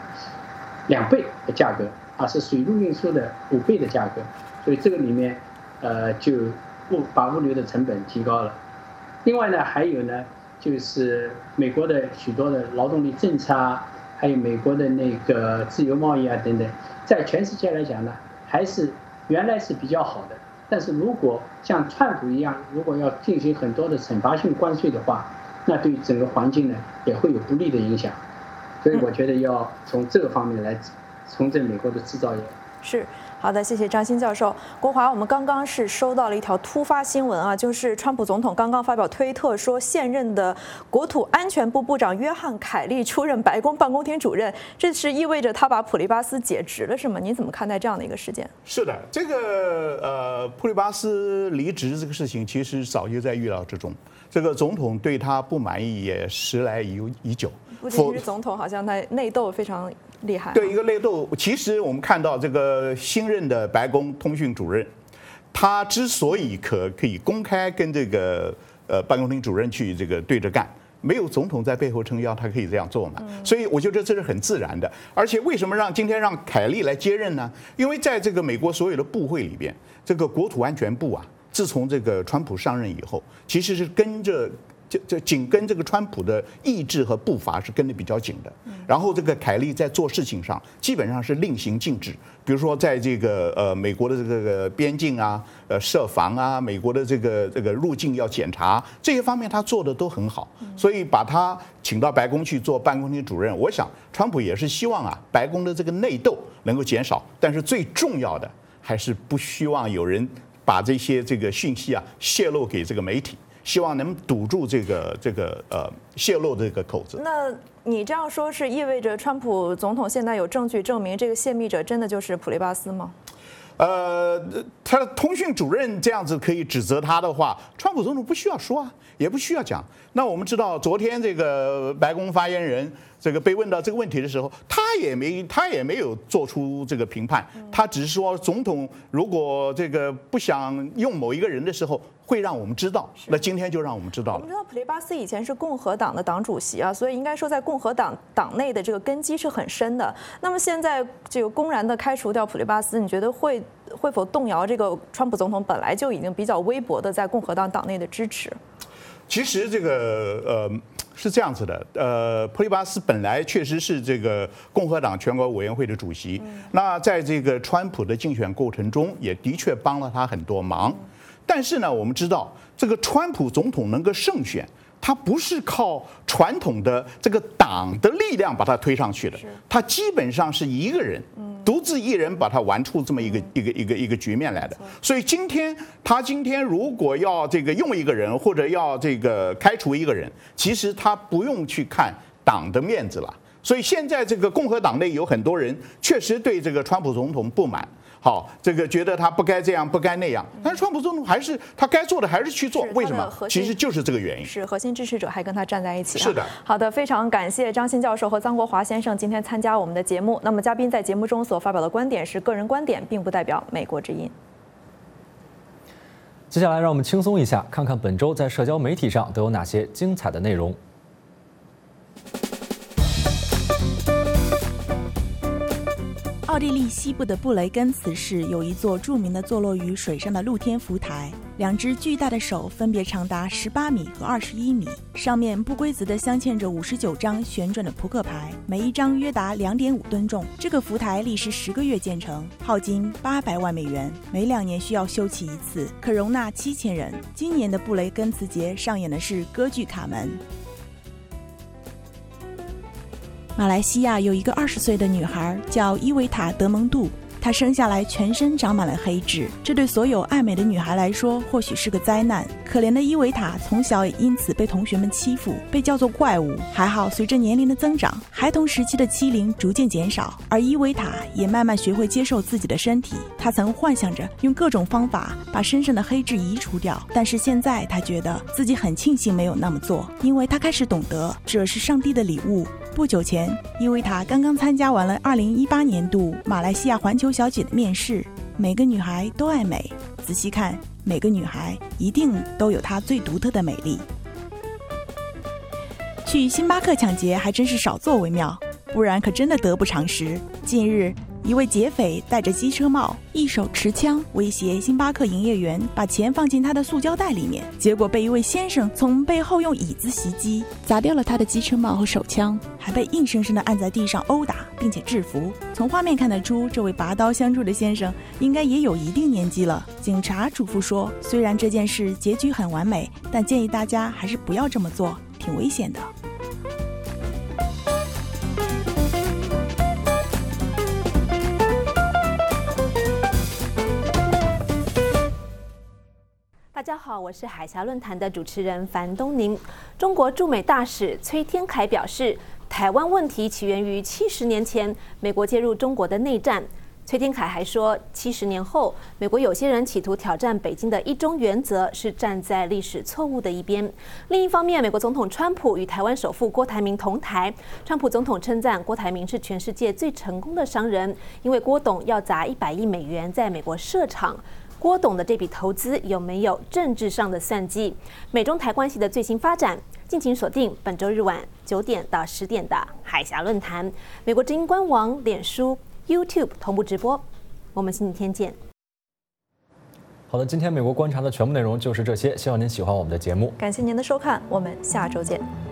S8: 2倍的价格是水路运输的5倍的价格，所以这个里面就把物流的成本提高了。另外呢，还有呢就是美国的许多的劳动力政策还有美国的那个自由贸易等等，在全世界来讲呢，还是原来是比较好的。但是如果像川普一样，如果要进行很多的惩罚性关税的话，那对整个环境呢也会有不利的影响。所以我觉得要从这个方面来重振美国的制造业。
S2: 是。好的，谢谢张欣教授。国华，我们刚刚是收到了一条突发新闻啊，就是川普总统刚刚发表推特说，现任的国土安全部部长约翰·凯利出任白宫办公厅主任，这是意味着他把普利巴斯解职了，是吗？您怎么看待这样的一个事件？
S5: 是的，这个普利巴斯离职这个事情，其实早就在预料之中。这个总统对他不满意也时来已久。
S2: 不仅是总统，好像他内斗非常厉害。
S5: 对，一个内斗。其实我们看到这个新任的白宫通讯主任，他之所以可以公开跟这个办公厅主任去这个对着干，没有总统在背后撑腰，他可以这样做嘛？所以我觉得这是很自然的。而且为什么今天让凯利来接任呢？因为在这个美国所有的部会里边，这个国土安全部啊，自从这个川普上任以后，其实是跟着。紧跟这个川普的意志和步伐是跟得比较紧的，然后这个凯利在做事情上基本上是令行禁止，比如说在这个美国的这个边境啊、设防啊、美国的这个入境要检查这些方面他做的都很好，所以把他请到白宫去做办公厅主任，我想川普也是希望啊白宫的这个内斗能够减少，但是最重要的还是不希望有人把这个讯息啊泄露给这个媒体。希望能堵住这个泄露的这个口子。
S2: 那你这样说是意味着川普总统现在有证据证明这个泄密者真的就是普雷巴斯吗？
S5: 他的通讯主任这样子可以指责他的话，川普总统不需要说啊，也不需要讲。那我们知道，昨天这个白宫发言人这个被问到这个问题的时候，他也没有做出这个评判，他只是说总统如果这个不想用某一个人的时候，会让我们知道。那今天就让我们知道了。
S2: 我们知道普雷巴斯以前是共和党的党主席啊，所以应该说在共和党内的这个根基是很深的。那么现在这个公然的开除掉普雷巴斯，你觉得会否动摇这个川普总统本来就已经比较微薄的在共和党内的支持？
S5: 其实这个是这样子的，普雷巴斯本来确实是这个共和党全国委员会的主席，那在这个川普的竞选过程中，也的确帮了他很多忙。但是呢，我们知道这个川普总统能够胜选，他不是靠传统的这个党的力量把他推上去的，他基本上是一个人，独自一人把他玩出这么一个局面来的。所以他今天如果要这个用一个人，或者要这个开除一个人，其实他不用去看党的面子了。所以现在这个共和党内有很多人确实对这个川普总统不满。好，这个觉得他不该这样，不该那样，但是川普总统还是他该做的还是去做，为什么？其实就是这个原因。
S2: 是核心支持者还跟他站在一起。
S5: 是的。
S2: 好的，非常感谢张欣教授和臧国华先生今天参加我们的节目。那么嘉宾在节目中所发表的观点是个人观点，并不代表美国之音。
S3: 接下来让我们轻松一下，看看本周在社交媒体上都有哪些精彩的内容。
S18: 奥地利西部的布雷根茨市有一座著名的坐落于水上的露天浮台，两只巨大的手分别长达18米和21米，上面不规则地镶嵌着59张旋转的扑克牌，每一张约达2.5吨重。这个浮台历时10个月建成，耗金800万美元，每2年需要修葺一次，可容纳7000人。今年的布雷根茨节上演的是歌剧《卡门》。马来西亚有一个20岁的女孩叫伊维塔·德蒙杜，她生下来全身长满了黑痣，这对所有爱美的女孩来说或许是个灾难。可怜的伊维塔从小也因此被同学们欺负，被叫做怪物。还好，随着年龄的增长，孩童时期的欺凌逐渐减少，而伊维塔也慢慢学会接受自己的身体。她曾幻想着用各种方法把身上的黑痣移除掉，但是现在她觉得自己很庆幸没有那么做，因为她开始懂得这是上帝的礼物。不久前，伊维塔刚刚参加完了2018年度马来西亚环球小姐的面试。每个女孩都爱美，仔细看，每个女孩一定都有她最独特的美丽。去星巴克抢劫还真是少做为妙，不然可真的得不偿失。近日，一位劫匪戴着机车帽，一手持枪威胁星巴克营业员把钱放进他的塑胶袋里面，结果被一位先生从背后用椅子袭击，砸掉了他的机车帽和手枪，还被硬生生地按在地上殴打，并且制服。从画面看得出，这位拔刀相助的先生应该也有一定年纪了。警察嘱咐说，虽然这件事结局很完美，但建议大家还是不要这么做，挺危险的。
S9: 大家好，我是海峡论坛的主持人樊东宁。中国驻美大使崔天凯表示，台湾问题起源于70年前美国介入中国的内战。 崔天凯还说，70年后，美国有些人企图挑战北京的一中原则，是站在历史错误的一边。另一方面，美国总统川普与台湾首富郭台铭同台，川普总统称赞郭台铭是全世界最成功的商人，因为郭董要砸100亿美元在美国设厂。郭董的这笔投资有没有政治上的算计？美中台关系的最新发展，敬请锁定本周日晚9点到10点的海峡论坛。美国之音官网、脸书、YouTube 同步直播。我们星期天见。
S3: 好的，今天美国观察的全部内容就是这些，希望您喜欢我们的节目。
S2: 感谢您的收看，我们下周见。